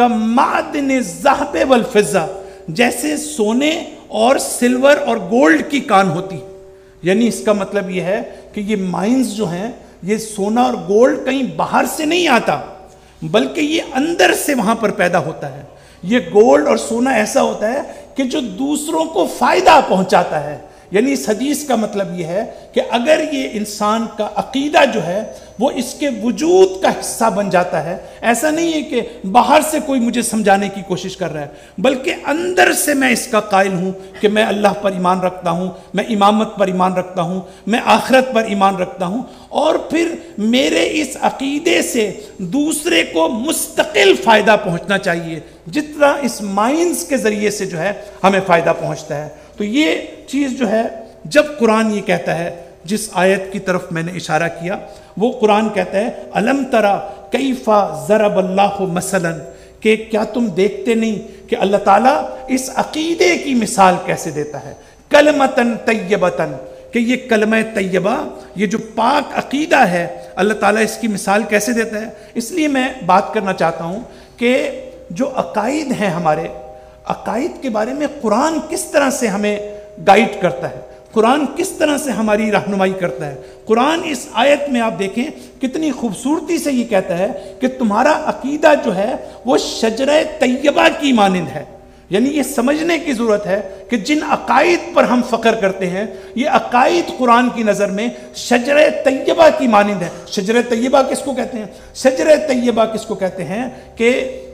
S1: کمعدن الذہب والفضہ, جیسے سونے اور سلور اور گولڈ کی کان ہوتی. یعنی اس کا مطلب یہ ہے کہ یہ مائنز جو ہیں, یہ سونا اور گولڈ کہیں باہر سے نہیں آتا, بلکہ یہ اندر سے وہاں پر پیدا ہوتا ہے. یہ گولڈ اور سونا ایسا ہوتا ہے کہ جو دوسروں کو فائدہ پہنچاتا ہے. یعنی اس حدیث کا مطلب یہ ہے کہ اگر یہ انسان کا عقیدہ جو ہے وہ اس کے وجود کا حصہ بن جاتا ہے, ایسا نہیں ہے کہ باہر سے کوئی مجھے سمجھانے کی کوشش کر رہا ہے, بلکہ اندر سے میں اس کا قائل ہوں کہ میں اللہ پر ایمان رکھتا ہوں, میں امامت پر ایمان رکھتا ہوں, میں آخرت پر ایمان رکھتا ہوں, اور پھر میرے اس عقیدے سے دوسرے کو مستقل فائدہ پہنچنا چاہیے, جتنا اس مائنز کے ذریعے سے جو ہے ہمیں فائدہ پہنچتا ہے. تو یہ چیز جو ہے جب قرآن یہ کہتا ہے, جس آیت کی طرف میں نے اشارہ کیا, وہ قرآن کہتا ہے الم ترى کیف ضرب اللہ مثلا, کہ کیا تم دیکھتے نہیں کہ اللہ تعالیٰ اس عقیدے کی مثال کیسے دیتا ہے, کلمتن طیبتن, کہ یہ کلمہ طیبہ, یہ جو پاک عقیدہ ہے, اللہ تعالیٰ اس کی مثال کیسے دیتا ہے. اس لیے میں بات کرنا چاہتا ہوں کہ جو عقائد ہیں ہمارے, عقائد کے بارے میں قرآن کس طرح سے ہمیں گائیڈ کرتا ہے, قرآن کس طرح سے ہماری رہنمائی کرتا ہے. قرآن اس آیت میں آپ دیکھیں کتنی خوبصورتی سے یہ کہتا ہے کہ تمہارا عقیدہ جو ہے وہ شجرہ طیبہ کی مانند ہے. یعنی یہ سمجھنے کی ضرورت ہے کہ جن عقائد پر ہم فخر کرتے ہیں, یہ عقائد قرآن کی نظر میں شجرہ طیبہ کی مانند ہے. شجرہ طیبہ کس کو کہتے ہیں؟ شجرہ طیبہ کس کو کہتے ہیں کہ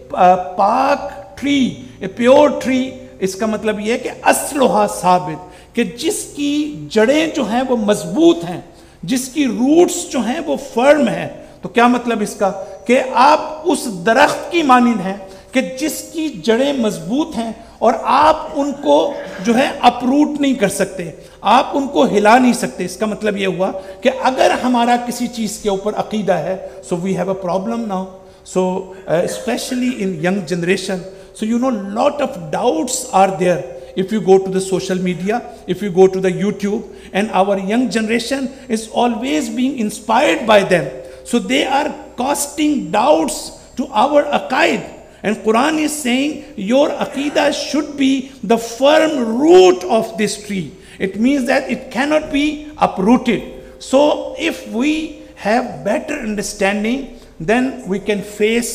S1: پاک ٹری, اے پیور ٹری. اس کا مطلب یہ ہے کہ اصلھا ثابت, کہ جس کی جڑیں جو ہیں وہ مضبوط ہیں, جس کی روٹس جو ہیں وہ فرم ہیں. تو کیا مطلب اس کا, کہ آپ اس درخت کی مانند ہیں کہ جس کی جڑیں مضبوط ہیں اور آپ ان کو جو ہے اپروٹ نہیں کر سکتے, آپ ان کو ہلا نہیں سکتے. اس کا مطلب یہ ہوا کہ اگر ہمارا کسی چیز کے اوپر عقیدہ ہے, so we have a problem now. So especially in young generation, so you know lot of doubts are there. If you go to the social media, if you go to the YouTube, and our young generation is always being inspired by them, so they are casting doubts to our aqaid. And Quran is saying your aqidah should be the firm root of this tree. It means that it cannot be uprooted. So if we have better understanding, then we can face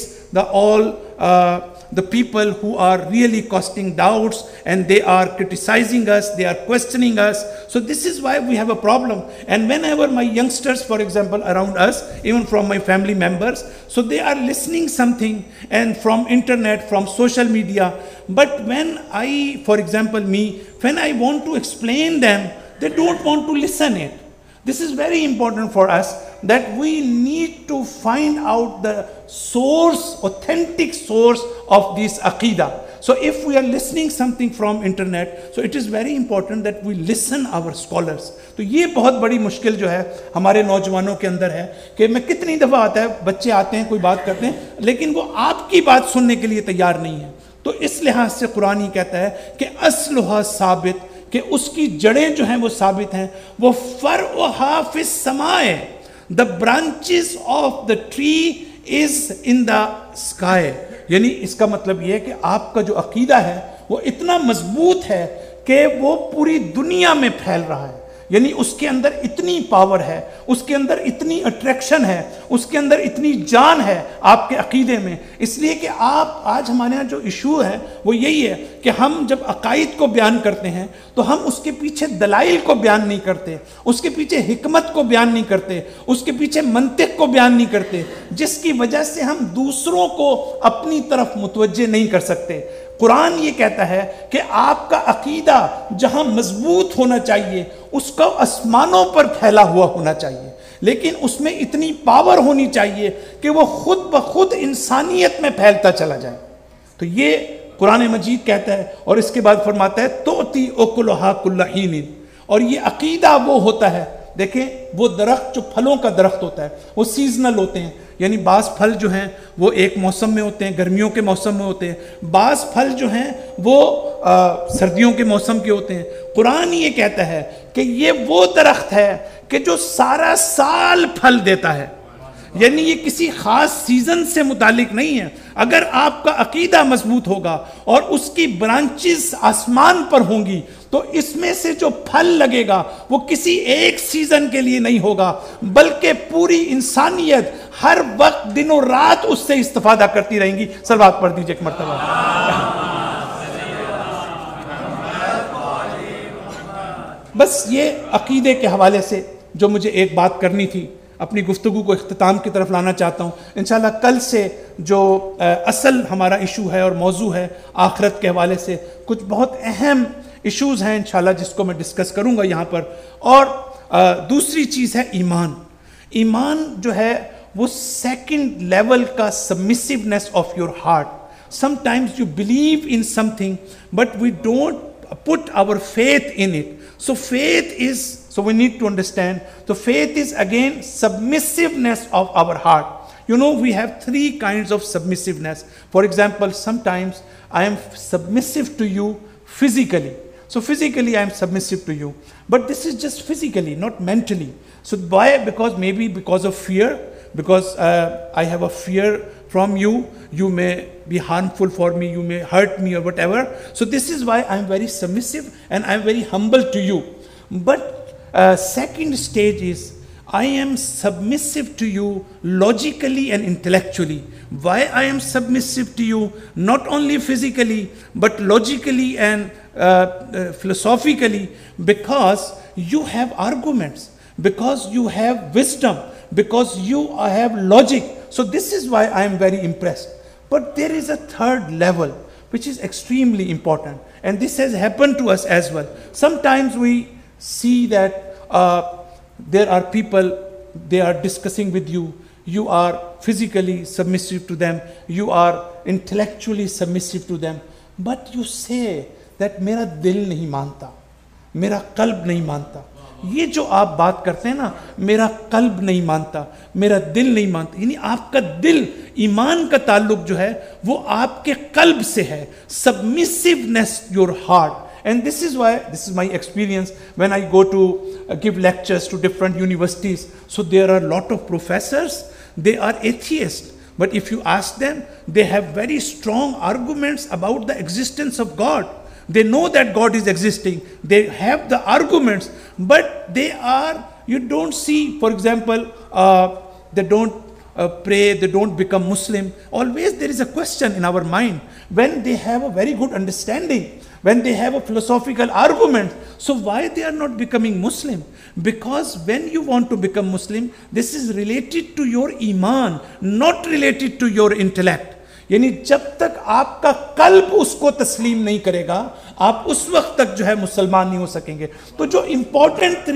S1: the people who are really casting doubts, and they are criticizing us, they are questioning us. So this is why we have a problem. And whenever my youngsters, for example, around us, even from my family members, so they are listening something and from internet, from social media, but when I, for example me, when I want to explain them, they don't want to listen it. This is very important for us, that we need to find out the source, authentic source of this aqidah. So if we are listening something from internet, so it is very important that we listen our scholars. تو یہ بہت بڑی مشکل جو ہے ہمارے نوجوانوں کے اندر ہے کہ میں کتنی دفعہ آتا ہے بچے آتے ہیں کوئی بات کرتے ہیں لیکن وہ آپ کی بات سننے کے لیے تیار نہیں ہے. تو اس لحاظ سے قرآن ہی کہتا ہے کہ اصلھا ثابت, کہ اس کی جڑیں جو ہیں وہ ثابت ہیں. وہ فرعھا فی السماء, the branches of the tree is in the sky. یعنی اس کا مطلب یہ ہے کہ آپ کا جو عقیدہ ہے وہ اتنا مضبوط ہے کہ وہ پوری دنیا میں پھیل رہا ہے. یعنی اس کے اندر اتنی پاور ہے, اس کے اندر اتنی اٹریکشن ہے, اس کے اندر اتنی جان ہے آپ کے عقیدے میں. اس لیے کہ آپ آج ہمارے ہاں جو ایشو ہے وہ یہی ہے کہ ہم جب عقائد کو بیان کرتے ہیں تو ہم اس کے پیچھے دلائل کو بیان نہیں کرتے, اس کے پیچھے حکمت کو بیان نہیں کرتے, اس کے پیچھے منطق کو بیان نہیں کرتے, جس کی وجہ سے ہم دوسروں کو اپنی طرف متوجہ نہیں کر سکتے. قرآن یہ کہتا ہے کہ آپ کا عقیدہ جہاں مضبوط ہونا چاہیے اس کا آسمانوں پر پھیلا ہوا ہونا چاہیے, لیکن اس میں اتنی پاور ہونی چاہیے کہ وہ خود بخود انسانیت میں پھیلتا چلا جائے. تو یہ قرآن مجید کہتا ہے, اور اس کے بعد فرماتا ہے تؤتی اکلھا کل حین. اور یہ عقیدہ وہ ہوتا ہے, دیکھیں وہ درخت جو پھلوں کا درخت ہوتا ہے وہ سیزنل ہوتے ہیں, یعنی بعض پھل جو ہیں وہ ایک موسم میں ہوتے ہیں, گرمیوں کے موسم میں ہوتے ہیں, بعض پھل جو ہیں وہ سردیوں کے موسم کے ہوتے ہیں. قرآن یہ کہتا ہے کہ یہ وہ درخت ہے کہ جو سارا سال پھل دیتا ہے, یعنی یہ کسی خاص سیزن سے متعلق نہیں ہے. اگر آپ کا عقیدہ مضبوط ہوگا اور اس کی برانچز آسمان پر ہوں گی تو اس میں سے جو پھل لگے گا وہ کسی ایک سیزن کے لیے نہیں ہوگا, بلکہ پوری انسانیت ہر وقت دن و رات اس سے استفادہ کرتی رہیں گی. صلوات پڑھ دیجئے ایک مرتبہ. بس یہ عقیدے کے حوالے سے جو مجھے ایک بات کرنی تھی, اپنی گفتگو کو اختتام کی طرف لانا چاہتا ہوں. انشاءاللہ کل سے جو اصل ہمارا ایشو ہے اور موضوع ہے آخرت کے حوالے سے, کچھ بہت اہم ایشوز ہیں انشاءاللہ جس کو میں ڈسکس کروں گا یہاں پر. اور دوسری چیز ہے ایمان. ایمان جو ہے وہ سیکنڈ لیول کا submissiveness of your heart. Sometimes you believe in something but we don't put our faith in it. So faith is, so we need to understand, so faith is again submissiveness of our heart. You know, we have three kinds of submissiveness. For example, sometimes I am submissive to you physically. So physically I am submissive to you, but this is just physically, not mentally. So why? Because maybe because of fear, because I have a fear from you, you may be harmful for me, you may hurt me or whatever. So this is why I am very submissive and I am very humble to you. But second stage is I am submissive to you logically and intellectually. Why I am submissive to you? Not only physically but logically and philosophically, because you have arguments, because you have wisdom, because you have logic. So this is why I am very impressed. But there is a third level which is extremely important, and this has happened to us as well. Sometimes we see that there are people, they are discussing with you, you are physically submissive to them, you are intellectually submissive to them, but you say that میرا دل نہیں مانتا, میرا قلب نہیں مانتا. یہ جو آپ بات کرتے ہیں نا, میرا قلب نہیں مانتا, میرا دل نہیں مانتا, یعنی آپ کا دل, ایمان کا تعلق جو ہے وہ آپ کے قلب سے ہے. Submissiveness your heart. And this is why, this is my experience when I go to give lectures to different universities. So there are a lot of professors, they are atheists. But if you ask them, they have very strong arguments about the existence of God. They know that God is existing. They have the arguments, but they are, you don't see, for example, they don't pray, they don't become Muslim. Always there is a question in our mind when they have a very good understanding, when they have a philosophical argument. So why they are not becoming Muslim? Because when you want to become Muslim, this is related to your iman, not related to your intellect. یعنی جب تک آپ کا قلب اس کو تسلیم نہیں کرے گا, آپ اس وقت تک جو ہے مسلمان نہیں ہو سکیں گے. تو جو امپورٹنٹ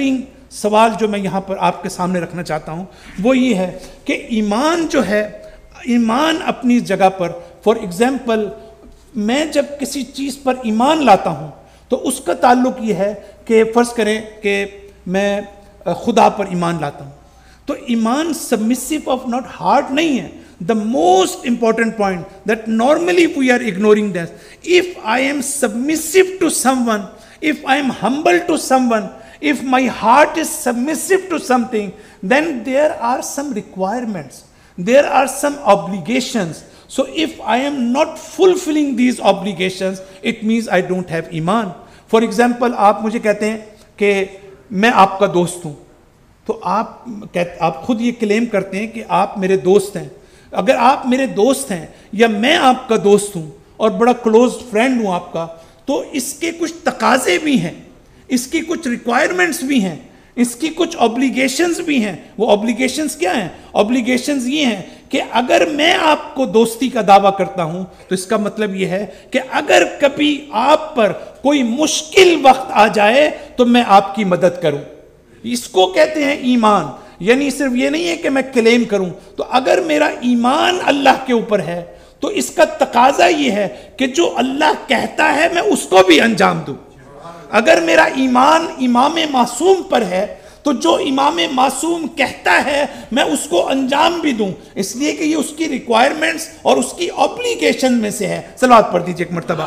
S1: سوال جو میں یہاں پر آپ کے سامنے رکھنا چاہتا ہوں وہ یہ ہے کہ ایمان جو ہے، ایمان اپنی جگہ پر، فار ایگزامپل میں جب کسی چیز پر ایمان لاتا ہوں تو اس کا تعلق یہ ہے کہ فرض کریں کہ میں خدا پر ایمان لاتا ہوں، تو ایمان سبمسو آف ناٹ ہارٹ نہیں ہے. The most important point that normally we are ignoring this. If I am submissive to someone, if I am humble to someone, if my heart is submissive to something, then there are some requirements. There are some obligations. So if I am not fulfilling these obligations, it means I don't have iman. For example, آپ مجھے کہتے ہیں کہ میں آپ کا دوست ہوں، تو آپ خود یہ کلیم کرتے ہیں کہ آپ میرے دوست ہیں. اگر آپ میرے دوست ہیں یا میں آپ کا دوست ہوں اور بڑا کلوز فرینڈ ہوں آپ کا، تو اس کے کچھ تقاضے بھی ہیں، اس کی کچھ ریکوائرمنٹس بھی ہیں، اس کی کچھ اوبلیگیشنز بھی ہیں. وہ اوبلیگیشنز کیا ہیں؟ اوبلیگیشنز یہ ہیں کہ اگر میں آپ کو دوستی کا دعویٰ کرتا ہوں تو اس کا مطلب یہ ہے کہ اگر کبھی آپ پر کوئی مشکل وقت آ جائے تو میں آپ کی مدد کروں. اس کو کہتے ہیں ایمان. یعنی صرف یہ نہیں ہے کہ میں کلیم کروں. تو اگر میرا ایمان اللہ کے اوپر ہے تو اس کا تقاضا یہ ہے کہ جو اللہ کہتا ہے میں اس کو بھی انجام دوں. اگر میرا ایمان امام معصوم پر ہے تو جو امام معصوم کہتا ہے میں اس کو انجام بھی دوں، اس لیے کہ یہ اس کی ریکوائرمنٹس اور اس کی اوبلیگیشن میں سے ہے. صلوات پڑھ دیجئے ایک مرتبہ.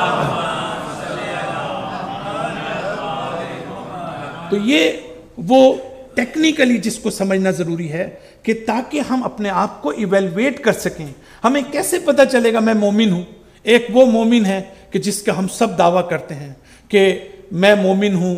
S1: تو یہ وہ ٹیکنیکلی جس کو سمجھنا ضروری ہے کہ تاکہ ہم اپنے آپ کو ایویلویٹ کر سکیں. ہمیں کیسے پتہ چلے گا میں مومن ہوں؟ ایک وہ مومن ہے کہ جس کا ہم سب دعویٰ کرتے ہیں کہ میں مومن ہوں،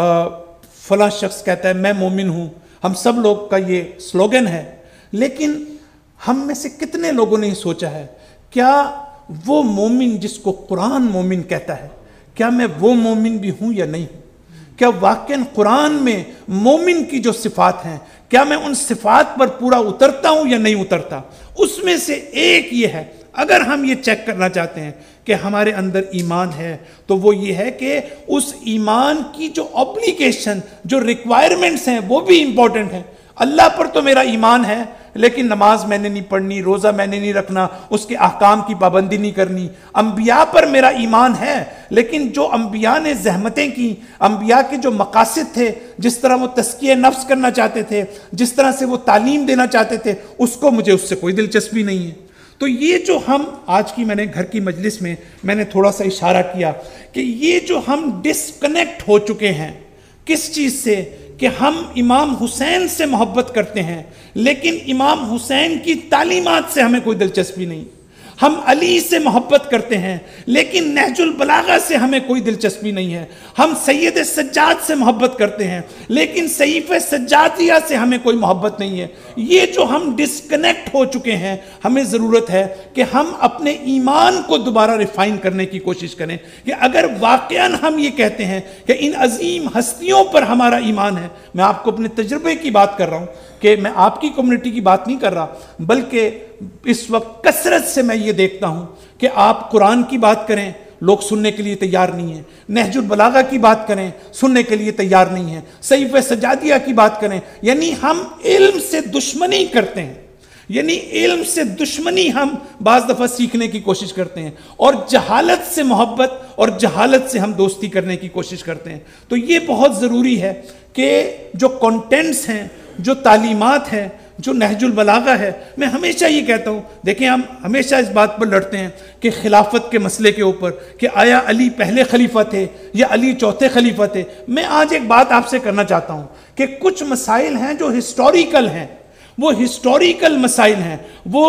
S1: فلاں شخص کہتا ہے میں مومن ہوں، ہم سب لوگ کا یہ سلوگن ہے. لیکن ہم میں سے کتنے لوگوں نے یہ سوچا ہے کیا وہ مومن جس کو قرآن مومن کہتا ہے، کیا میں وہ مومن بھی ہوں یا نہیں ہوں؟ کیا واقعاً قرآن میں مومن کی جو صفات ہیں کیا میں ان صفات پر پورا اترتا ہوں یا نہیں اترتا؟ اس میں سے ایک یہ ہے، اگر ہم یہ چیک کرنا چاہتے ہیں کہ ہمارے اندر ایمان ہے تو وہ یہ ہے کہ اس ایمان کی جو اوبلیگیشن، جو ریکوائرمنٹس ہیں وہ بھی امپورٹنٹ ہیں. اللہ پر تو میرا ایمان ہے لیکن نماز میں نے نہیں پڑھنی، روزہ میں نے نہیں رکھنا، اس کے احکام کی پابندی نہیں کرنی. انبیاء پر میرا ایمان ہے لیکن جو انبیاء نے زحمتیں کی، انبیاء کے جو مقاصد تھے، جس طرح وہ تزکیہ نفس کرنا چاہتے تھے، جس طرح سے وہ تعلیم دینا چاہتے تھے، اس کو مجھے اس سے کوئی دلچسپی نہیں ہے. تو یہ جو ہم آج کی میں نے گھر کی مجلس میں نے تھوڑا سا اشارہ کیا کہ یہ جو ہم ڈسکنیکٹ ہو چکے ہیں کس چیز سے، کہ ہم امام حسین سے محبت کرتے ہیں لیکن امام حسین کی تعلیمات سے ہمیں کوئی دلچسپی نہیں. ہم علی سے محبت کرتے ہیں لیکن نہج البلاغہ سے ہمیں کوئی دلچسپی نہیں ہے. ہم سید سجاد سے محبت کرتے ہیں لیکن صحیفہ سجادیہ سے ہمیں کوئی محبت نہیں ہے. یہ جو ہم ڈسکنیکٹ ہو چکے ہیں، ہمیں ضرورت ہے کہ ہم اپنے ایمان کو دوبارہ ریفائن کرنے کی کوشش کریں کہ اگر واقعاً ہم یہ کہتے ہیں کہ ان عظیم ہستیوں پر ہمارا ایمان ہے. میں آپ کو اپنے تجربے کی بات کر رہا ہوں کہ میں آپ کی کمیونٹی کی بات نہیں کر رہا، بلکہ اس وقت کثرت سے میں یہ دیکھتا ہوں کہ آپ قرآن کی بات کریں لوگ سننے کے لیے تیار نہیں ہیں، نہج البلاغہ کی بات کریں سننے کے لیے تیار نہیں ہیں، صحیفہ سجادیہ کی بات کریں. یعنی ہم علم سے دشمنی کرتے ہیں، یعنی علم سے دشمنی ہم بعض دفعہ سیکھنے کی کوشش کرتے ہیں اور جہالت سے محبت اور جہالت سے ہم دوستی کرنے کی کوشش کرتے ہیں. تو یہ بہت ضروری ہے کہ جو کنٹینٹس ہیں، جو تعلیمات ہیں، جو نہج البلاغہ ہے، میں ہمیشہ یہ کہتا ہوں، دیکھیں ہم ہمیشہ اس بات پر لڑتے ہیں کہ خلافت کے مسئلے کے اوپر کہ آیا علی پہلے خلیفہ تھے یا علی چوتھے خلیفہ تھے. میں آج ایک بات آپ سے کرنا چاہتا ہوں کہ کچھ مسائل ہیں جو ہسٹوریکل ہیں، وہ ہسٹوریکل مسائل ہیں، وہ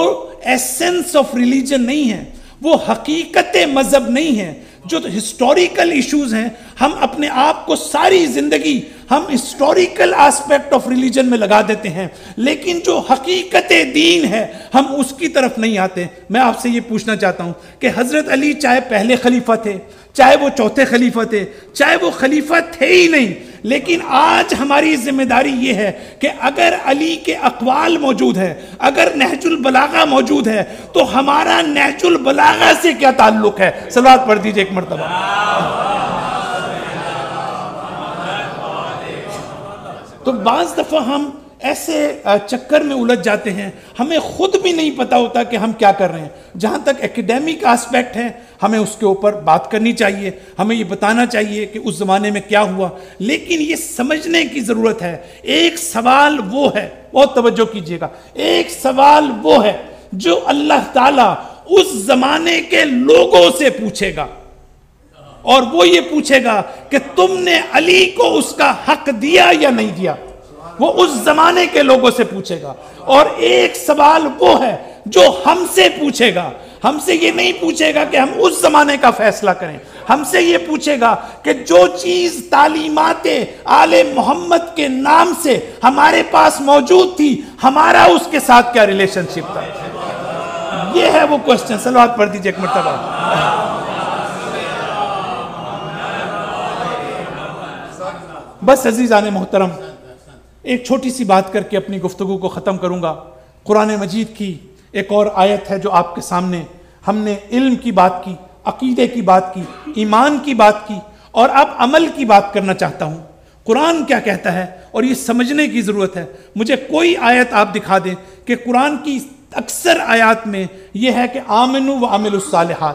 S1: ایسنس آف ریلیجن نہیں ہیں، وہ حقیقت مذہب نہیں ہیں. جو ہسٹوریکل ایشوز ہیں ہم اپنے آپ کو ساری زندگی ہم ہسٹوریکل آسپیکٹ آف ریلیجن میں لگا دیتے ہیں لیکن جو حقیقت دین ہے ہم اس کی طرف نہیں آتے. میں آپ سے یہ پوچھنا چاہتا ہوں کہ حضرت علی چاہے پہلے خلیفہ تھے، چاہے وہ چوتھے خلیفہ تھے، چاہے وہ خلیفہ تھے ہی نہیں، لیکن آج ہماری ذمہ داری یہ ہے کہ اگر علی کے اقوال موجود ہے، اگر نہج البلاغہ موجود ہے تو ہمارا نہج البلاغہ سے کیا تعلق ہے؟ صلوات پڑھ دیجئے ایک مرتبہ. تو بعض دفعہ ہم ایسے چکر میں الجھ جاتے ہیں، ہمیں خود بھی نہیں پتا ہوتا کہ ہم کیا کر رہے ہیں۔ جہاں تک ایکیڈیمک آسپیکٹ ہے ہمیں اس کے اوپر بات کرنی چاہیے، ہمیں یہ بتانا چاہیے کہ اس زمانے میں کیا ہوا، لیکن یہ سمجھنے کی ضرورت ہے۔ ایک سوال وہ ہے، بہت توجہ کیجئے گا، ایک سوال وہ ہے جو اللہ تعالیٰ اس زمانے کے لوگوں سے پوچھے گا، اور وہ یہ پوچھے گا کہ تم نے علی کو اس کا حق دیا یا نہیں دیا۔ وہ اس زمانے کے لوگوں سے پوچھے گا۔ اور ایک سوال وہ ہے جو ہم سے پوچھے گا، ہم سے یہ نہیں پوچھے گا کہ ہم اس زمانے کا فیصلہ کریں، ہم سے یہ پوچھے گا کہ جو چیز تعلیمات آل محمد کے نام سے ہمارے پاس موجود تھی، ہمارا اس کے ساتھ کیا ریلیشن شپ تھا۔ یہ ہے وہ کوسچن۔ صلوات پڑھ دیجئے ایک مرتبہ۔ بس عزیزان محترم، ایک چھوٹی سی بات کر کے اپنی گفتگو کو ختم کروں گا۔ قرآن مجید کی ایک اور آیت ہے جو آپ کے سامنے، ہم نے علم کی بات کی، عقیدے کی بات کی، ایمان کی بات کی، اور اب عمل کی بات کرنا چاہتا ہوں۔ قرآن کیا کہتا ہے، اور یہ سمجھنے کی ضرورت ہے۔ مجھے کوئی آیت آپ دکھا دیں کہ قرآن کی اکثر آیات میں یہ ہے کہ آمنوا وعملوا الصالحات،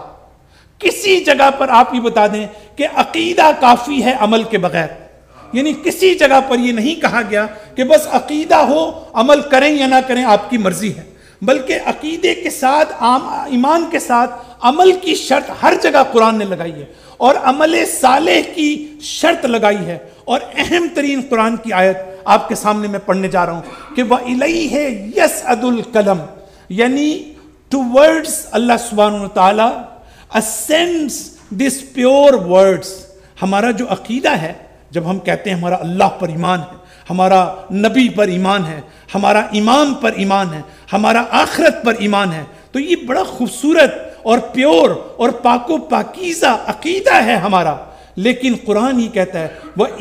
S1: کسی جگہ پر آپ یہ بتا دیں کہ عقیدہ کافی ہے عمل کے بغیر۔ یعنی کسی جگہ پر یہ نہیں کہا گیا کہ بس عقیدہ ہو، عمل کریں یا نہ کریں آپ کی مرضی ہے، بلکہ عقیدے کے ساتھ، ایمان کے ساتھ عمل کی شرط ہر جگہ قرآن نے لگائی ہے، اور عمل صالح کی شرط لگائی ہے۔ اور اہم ترین قرآن کی آیت آپ کے سامنے میں پڑھنے جا رہا ہوں کہ وَإِلَيْهِ يَسْعَدُ الْقَلَمُ، یعنی towards اللہ سبحانہ وتعالی ascends this pure words۔ ہمارا جو عقیدہ ہے، جب ہم کہتے ہیں ہمارا اللہ پر ایمان ہے، ہمارا نبی پر ایمان ہے، ہمارا امام پر ایمان ہے، ہمارا آخرت پر ایمان ہے، تو یہ بڑا خوبصورت اور پیور اور پاک و پاکیزہ عقیدہ ہے ہمارا۔ لیکن قرآن ہی کہتا ہے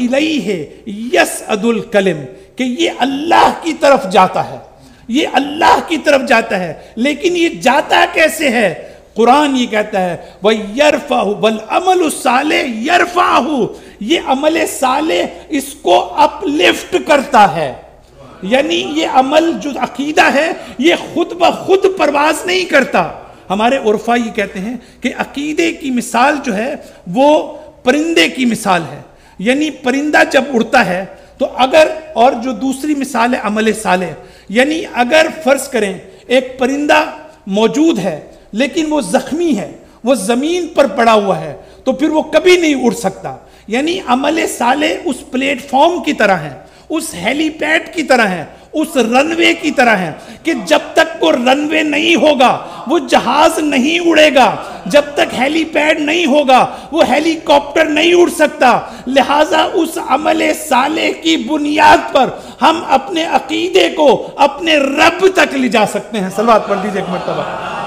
S1: وَإِلَيْهِ يَسْعَدُ الْقَلَمُ، کہ یہ اللہ کی طرف جاتا ہے، یہ اللہ کی طرف جاتا ہے۔ لیکن یہ جاتا کیسے ہے؟ قرآن یہ کہتا ہے وَيَرْفَعُ وَالْعَمَلُ الصَّالِحُ يَرْفَعُهُ، یہ عمل صالح اس کو اپلفٹ کرتا ہے۔ یعنی یہ عمل جو عقیدہ ہے یہ خود بخود پرواز نہیں کرتا۔ ہمارے عرفا یہ کہتے ہیں کہ عقیدے کی مثال جو ہے وہ پرندے کی مثال ہے۔ یعنی پرندہ جب اڑتا ہے تو اگر، اور جو دوسری مثال ہے عمل صالح، یعنی اگر فرض کریں ایک پرندہ موجود ہے لیکن وہ زخمی ہے، وہ زمین پر پڑا ہوا ہے، تو پھر وہ کبھی نہیں اڑ سکتا۔ یعنی عمل صالح اس پلیٹ فارم کی طرح ہے، اس ہیلی پیڈ کی طرح ہے، اس رن وے کی طرح ہے کہ جب تک وہ رن وے نہیں ہوگا وہ جہاز نہیں اڑے گا، جب تک ہیلی پیڈ نہیں ہوگا وہ ہیلی کاپٹر نہیں اڑ سکتا۔ لہٰذا اس عمل صالح کی بنیاد پر ہم اپنے عقیدے کو اپنے رب تک لے جا سکتے ہیں۔ صلوات پڑھ دیجئے ایک مرتبہ۔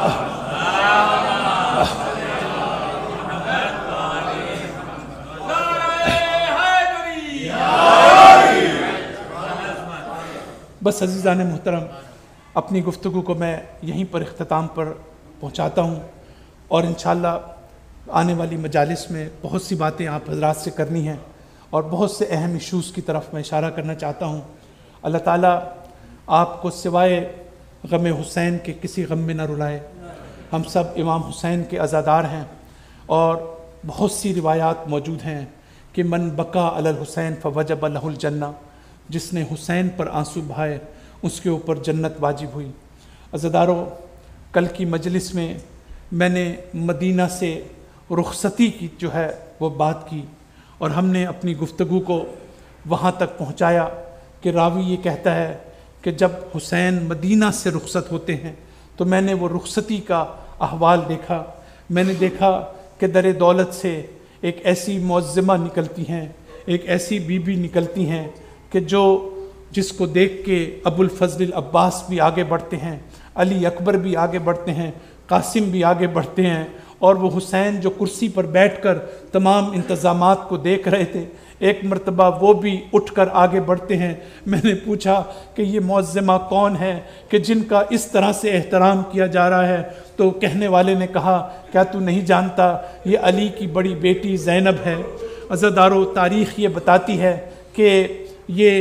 S1: بس عزیزان محترم، اپنی گفتگو کو میں یہیں پر اختتام پر پہنچاتا ہوں، اور انشاءاللہ آنے والی مجالس میں بہت سی باتیں آپ حضرات سے کرنی ہیں، اور بہت سے اہم ایشوز کی طرف میں اشارہ کرنا چاہتا ہوں۔ اللہ تعالیٰ آپ کو سوائے غم حسین کے کسی غم میں نہ رلائے۔ ہم سب امام حسین کے عزادار ہیں، اور بہت سی روایات موجود ہیں کہ من بکا علی الحسین فوجب لہ الجنہ، جس نے حسین پر آنسو بہائے اس کے اوپر جنت واجب ہوئی۔ عزادارو، کل کی مجلس میں میں نے مدینہ سے رخصتی کی جو ہے وہ بات کی، اور ہم نے اپنی گفتگو کو وہاں تک پہنچایا کہ راوی یہ کہتا ہے کہ جب حسین مدینہ سے رخصت ہوتے ہیں تو میں نے وہ رخصتی کا احوال دیکھا۔ میں نے دیکھا کہ در دولت سے ایک ایسی معظمہ نکلتی ہیں، ایک ایسی بی بی نکلتی ہیں کہ جس کو دیکھ کے ابو الفضل العباس بھی آگے بڑھتے ہیں، علی اکبر بھی آگے بڑھتے ہیں، قاسم بھی آگے بڑھتے ہیں، اور وہ حسین جو کرسی پر بیٹھ کر تمام انتظامات کو دیکھ رہے تھے، ایک مرتبہ وہ بھی اٹھ کر آگے بڑھتے ہیں۔ میں نے پوچھا کہ یہ معظمہ کون ہے کہ جن کا اس طرح سے احترام کیا جا رہا ہے؟ تو کہنے والے نے کہا کیا تو نہیں جانتا، یہ علی کی بڑی بیٹی زینب ہے۔ عزادارو، تاریخ یہ بتاتی ہے کہ یہ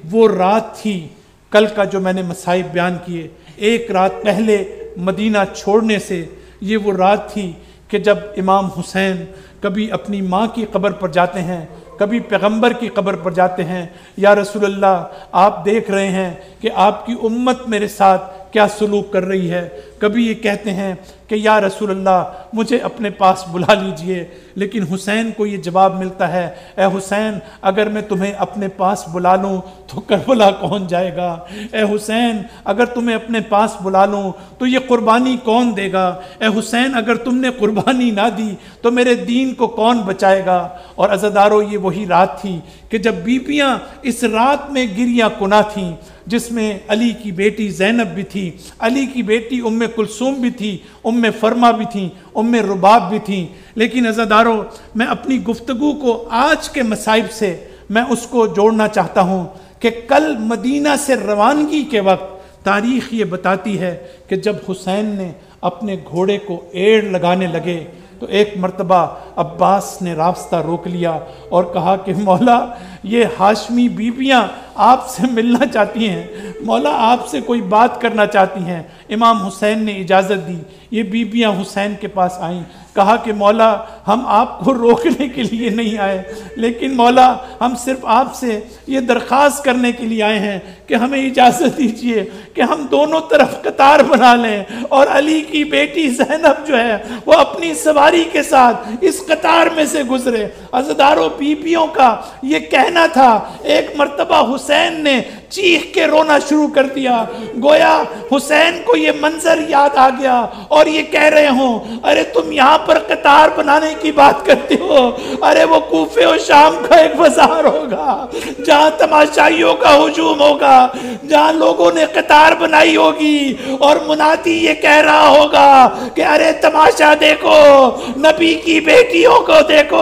S1: وہ رات تھی کل کا جو میں نے مصائب بیان کیے، ایک رات پہلے مدینہ چھوڑنے سے، یہ وہ رات تھی کہ جب امام حسین کبھی اپنی ماں کی قبر پر جاتے ہیں، کبھی پیغمبر کی قبر پر جاتے ہیں، یا رسول اللہ آپ دیکھ رہے ہیں کہ آپ کی امت میرے ساتھ کیا سلوک کر رہی ہے، کبھی یہ کہتے ہیں کہ یا رسول اللہ مجھے اپنے پاس بلا لیجئے، لیکن حسین کو یہ جواب ملتا ہے، اے حسین اگر میں تمہیں اپنے پاس بلا لوں تو کربلا کون جائے گا؟ اے حسین اگر تمہیں اپنے پاس بلا لوں تو یہ قربانی کون دے گا؟ اے حسین اگر تم نے قربانی نہ دی تو میرے دین کو کون بچائے گا؟ اور عزادارو یہ وہی رات تھی کہ جب بیبیاں اس رات میں گریاں کنا تھیں، جس میں علی کی بیٹی زینب بھی تھی، علی کی بیٹی ام کلثوم بھی تھی، ام فرما بھی تھیں، ام رباب بھی تھیں۔ لیکن عزادارو میں اپنی گفتگو کو آج کے مصائب سے میں اس کو جوڑنا چاہتا ہوں کہ کل مدینہ سے روانگی کے وقت تاریخ یہ بتاتی ہے کہ جب حسین نے اپنے گھوڑے کو ایڑ لگانے لگے تو ایک مرتبہ عباس نے راستہ روک لیا اور کہا کہ مولا یہ ہاشمی بیبیاں آپ سے ملنا چاہتی ہیں، مولا آپ سے کوئی بات کرنا چاہتی ہیں۔ امام حسین نے اجازت دی، یہ بیبیاں حسین کے پاس آئیں، کہا کہ مولا ہم آپ کو روکنے کے لیے نہیں آئے، لیکن مولا ہم صرف آپ سے یہ درخواست کرنے کے لیے آئے ہیں کہ ہمیں اجازت دیجئے کہ ہم دونوں طرف قطار بنا لیں اور علی کی بیٹی زینب جو ہے وہ اپنی سواری کے ساتھ اس قطار میں سے گزرے۔ عزادارو بیبیوں کا یہ کہنا تھا، ایک مرتبہ حسین نے چیخ کے رونا شروع کر دیا، گویا حسین کو یہ منظر یاد آ گیا اور یہ کہہ رہے ہوں ارے تم یہاں پر قطار بنانے کی بات کرتے ہو، ارے وہ کوفے و شام کا ایک بازار ہوگا جہاں تماشائیوں کا ہجوم ہوگا، جہاں لوگوں نے قطار بنائی ہوگی اور منادی یہ کہہ رہا ہوگا کہ ارے تماشا دیکھو، نبی کی بیٹیوں کو دیکھو۔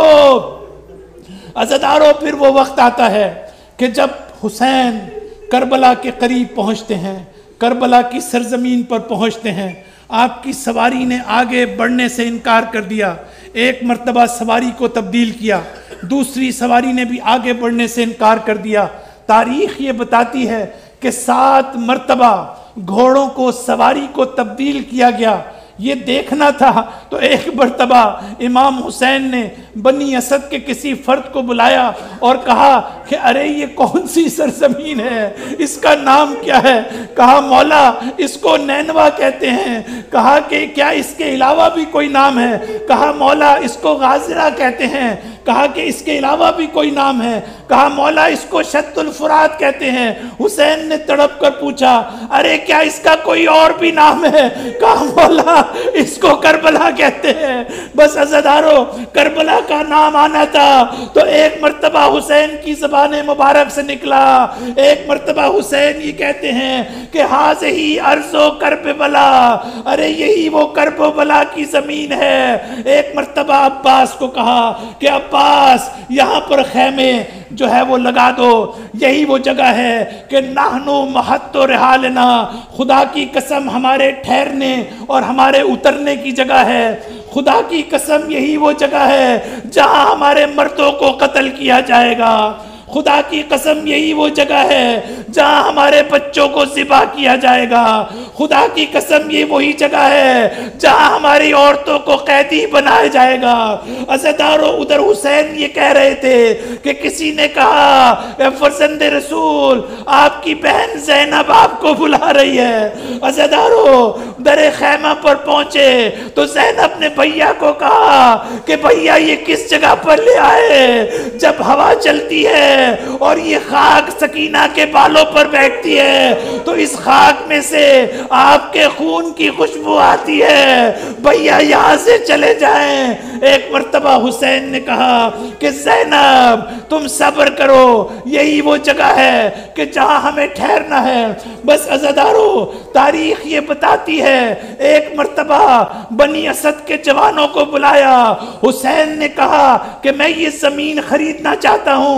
S1: عزادارو پھر وہ وقت آتا ہے کہ جب حسین کربلا کے قریب پہنچتے ہیں، کربلا کی سرزمین پر پہنچتے ہیں، آپ کی سواری نے آگے بڑھنے سے انکار کر دیا، ایک مرتبہ سواری کو تبدیل کیا، دوسری سواری نے بھی آگے بڑھنے سے انکار کر دیا۔ تاریخ یہ بتاتی ہے کہ 7 مرتبہ گھوڑوں کو سواری کو تبدیل کیا گیا۔ یہ دیکھنا تھا تو ایک مرتبہ امام حسین نے بنی اسد کے کسی فرد کو بلایا اور کہا کہ ارے یہ کون سی سرزمین ہے، اس کا نام کیا ہے؟ کہا مولا اس کو نینوا کہتے ہیں۔ کہا کہ کیا اس کے علاوہ بھی کوئی نام ہے؟ کہا مولا اس کو غازرہ کہتے ہیں۔ کہا کہ اس کے علاوہ بھی کوئی نام ہے؟ کہا مولا اس کو شط الفرات کہتے ہیں۔ حسین نے تڑپ کر پوچھا ارے کیا اس کا کوئی اور بھی نام ہے؟ کہا مولا اس کو کربلا کہتے ہیں۔ بس عزادارو کربلا کا نام آنا تھا تو ایک مرتبہ حسین کی زبان مبارک سے نکلا، ایک مرتبہ حسین یہ کہتے ہیں کہ ہاذہی ارض و کرب بلا، ارے یہی وہ کرب و بلا کی زمین ہے۔ ایک مرتبہ عباس کو کہا کہ عباس یہاں پر خیمے جو ہے وہ لگا دو، یہی وہ جگہ ہے کہ نحنو محط رحالنا، خدا کی قسم ہمارے ٹھہرنے اور ہمارے اترنے کی جگہ ہے، خدا کی قسم یہی وہ جگہ ہے جہاں ہمارے مردوں کو قتل کیا جائے گا، خدا کی قسم یہی وہ جگہ ہے جہاں ہمارے بچوں کو ذبح کیا جائے گا، خدا کی قسم یہ وہی جگہ ہے جہاں ہماری عورتوں کو قیدی بنایا جائے گا۔ عزادارو ادھر حسین یہ کہہ رہے تھے کہ کسی نے کہا اے فرزند رسول آپ کی بہن زینب آپ کو بلا رہی ہے۔ عزادارو در خیمہ پر پہنچے تو زینب نے بھیا کو کہا کہ بھیا یہ کس جگہ پر لے آئے؟ جب ہوا چلتی ہے اور یہ خاک سکینہ کے بالوں پر بیٹھتی ہے تو اس خاک میں سے آپ کے خون کی خوشبو آتی ہے، بھیا یہاں سے چلے جائیں۔ ایک مرتبہ حسین نے کہا کہ زینب تم صبر کرو، یہی وہ جگہ ہے کہ جہاں ہمیں ٹھہرنا ہے۔ بس عزادارو تاریخ یہ بتاتی ہے ایک مرتبہ بنی اسد کے جوانوں کو بلایا، حسین نے کہا کہ میں یہ زمین خریدنا چاہتا ہوں،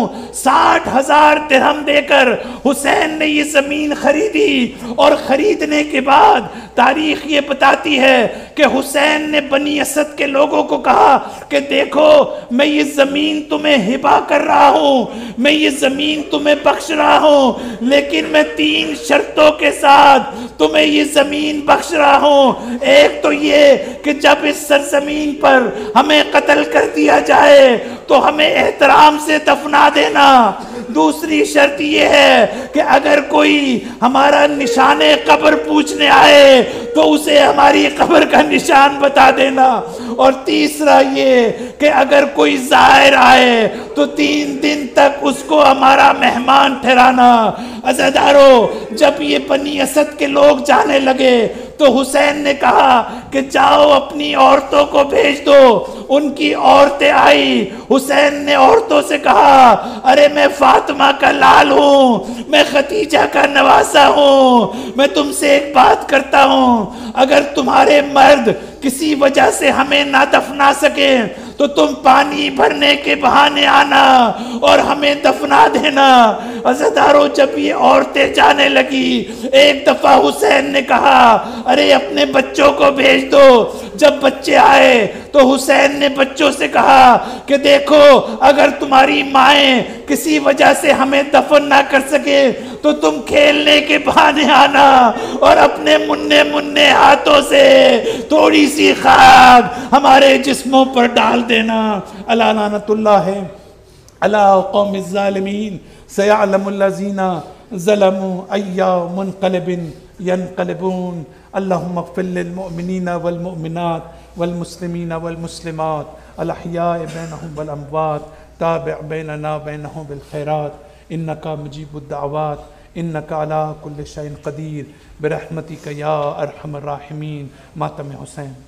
S1: 60,000 درہم دے کر حسین نے یہ زمین خریدی، اور خریدنے کے بعد تاریخ یہ بتاتی ہے کہ حسین نے بنی اسد کے لوگوں کو کہا کہ دیکھو میں یہ زمین تمہیں ہبہ کر رہا ہوں، میں یہ زمین تمہیں بخش رہا ہوں، لیکن میں 3 شرطوں کے ساتھ تمہیں یہ زمین بخش رہا ہوں۔ ایک تو یہ کہ جب اس سرزمین پر ہمیں قتل کر دیا جائے تو ہمیں احترام سے دفنا دینا۔ دوسری شرط یہ ہے کہ اگر کوئی ہمارا نشان قبر پوچھنے آئے تو اسے ہماری قبر کا نشان بتا دینا۔ اور تیسرا یہ کہ اگر کوئی زائر آئے تو 3 دن تک اس کو ہمارا مہمان ٹھہرانا۔ عزیزارو، جب یہ بنی اسد کے لوگ جانے لگے تو حسین نے کہا کہ جاؤ اپنی عورتوں کو بھیج دو۔ ان کی عورتیں آئی، حسین نے عورتوں سے کہا ارے میں فاطمہ کا لال ہوں، میں خدیجہ کا نواسا ہوں، میں تم سے ایک بات کرتا ہوں، اگر تمہارے مرد کسی وجہ سے ہمیں نہ دفنا سکیں تو تم پانی بھرنے کے بہانے آنا اور ہمیں دفنا دینا۔ عزیزارو، جب یہ عورتیں جانے لگی، ایک دفعہ حسین نے کہا ارے اپنے بچوں کو بھیج دو۔ جب بچے آئے تو حسین نے بچوں سے کہا کہ دیکھو اگر تمہاری مائیں کسی وجہ سے ہمیں دفن نہ کر سکے تو تم کھیلنے کے بہانے آنا اور اپنے مننے ہاتھوں سے تھوڑی سی خاک ہمارے جسموں پر ڈال دینا۔ الا لعنت اللہ علی قوم الظالمین، سیعلم الذین ظلموا ای منقلب ینقلبون۔ اللہم اغفر للمؤمنین والمؤمنات والمسلمین والمسلمات الاحیاء بینہم والاموات، تابع بیننا بینہم بالخیرات انکا مجیب الدعوات انکا علی کل شیء قدیر برحمتک یا ارحم الراحمین۔ ماتم حسین۔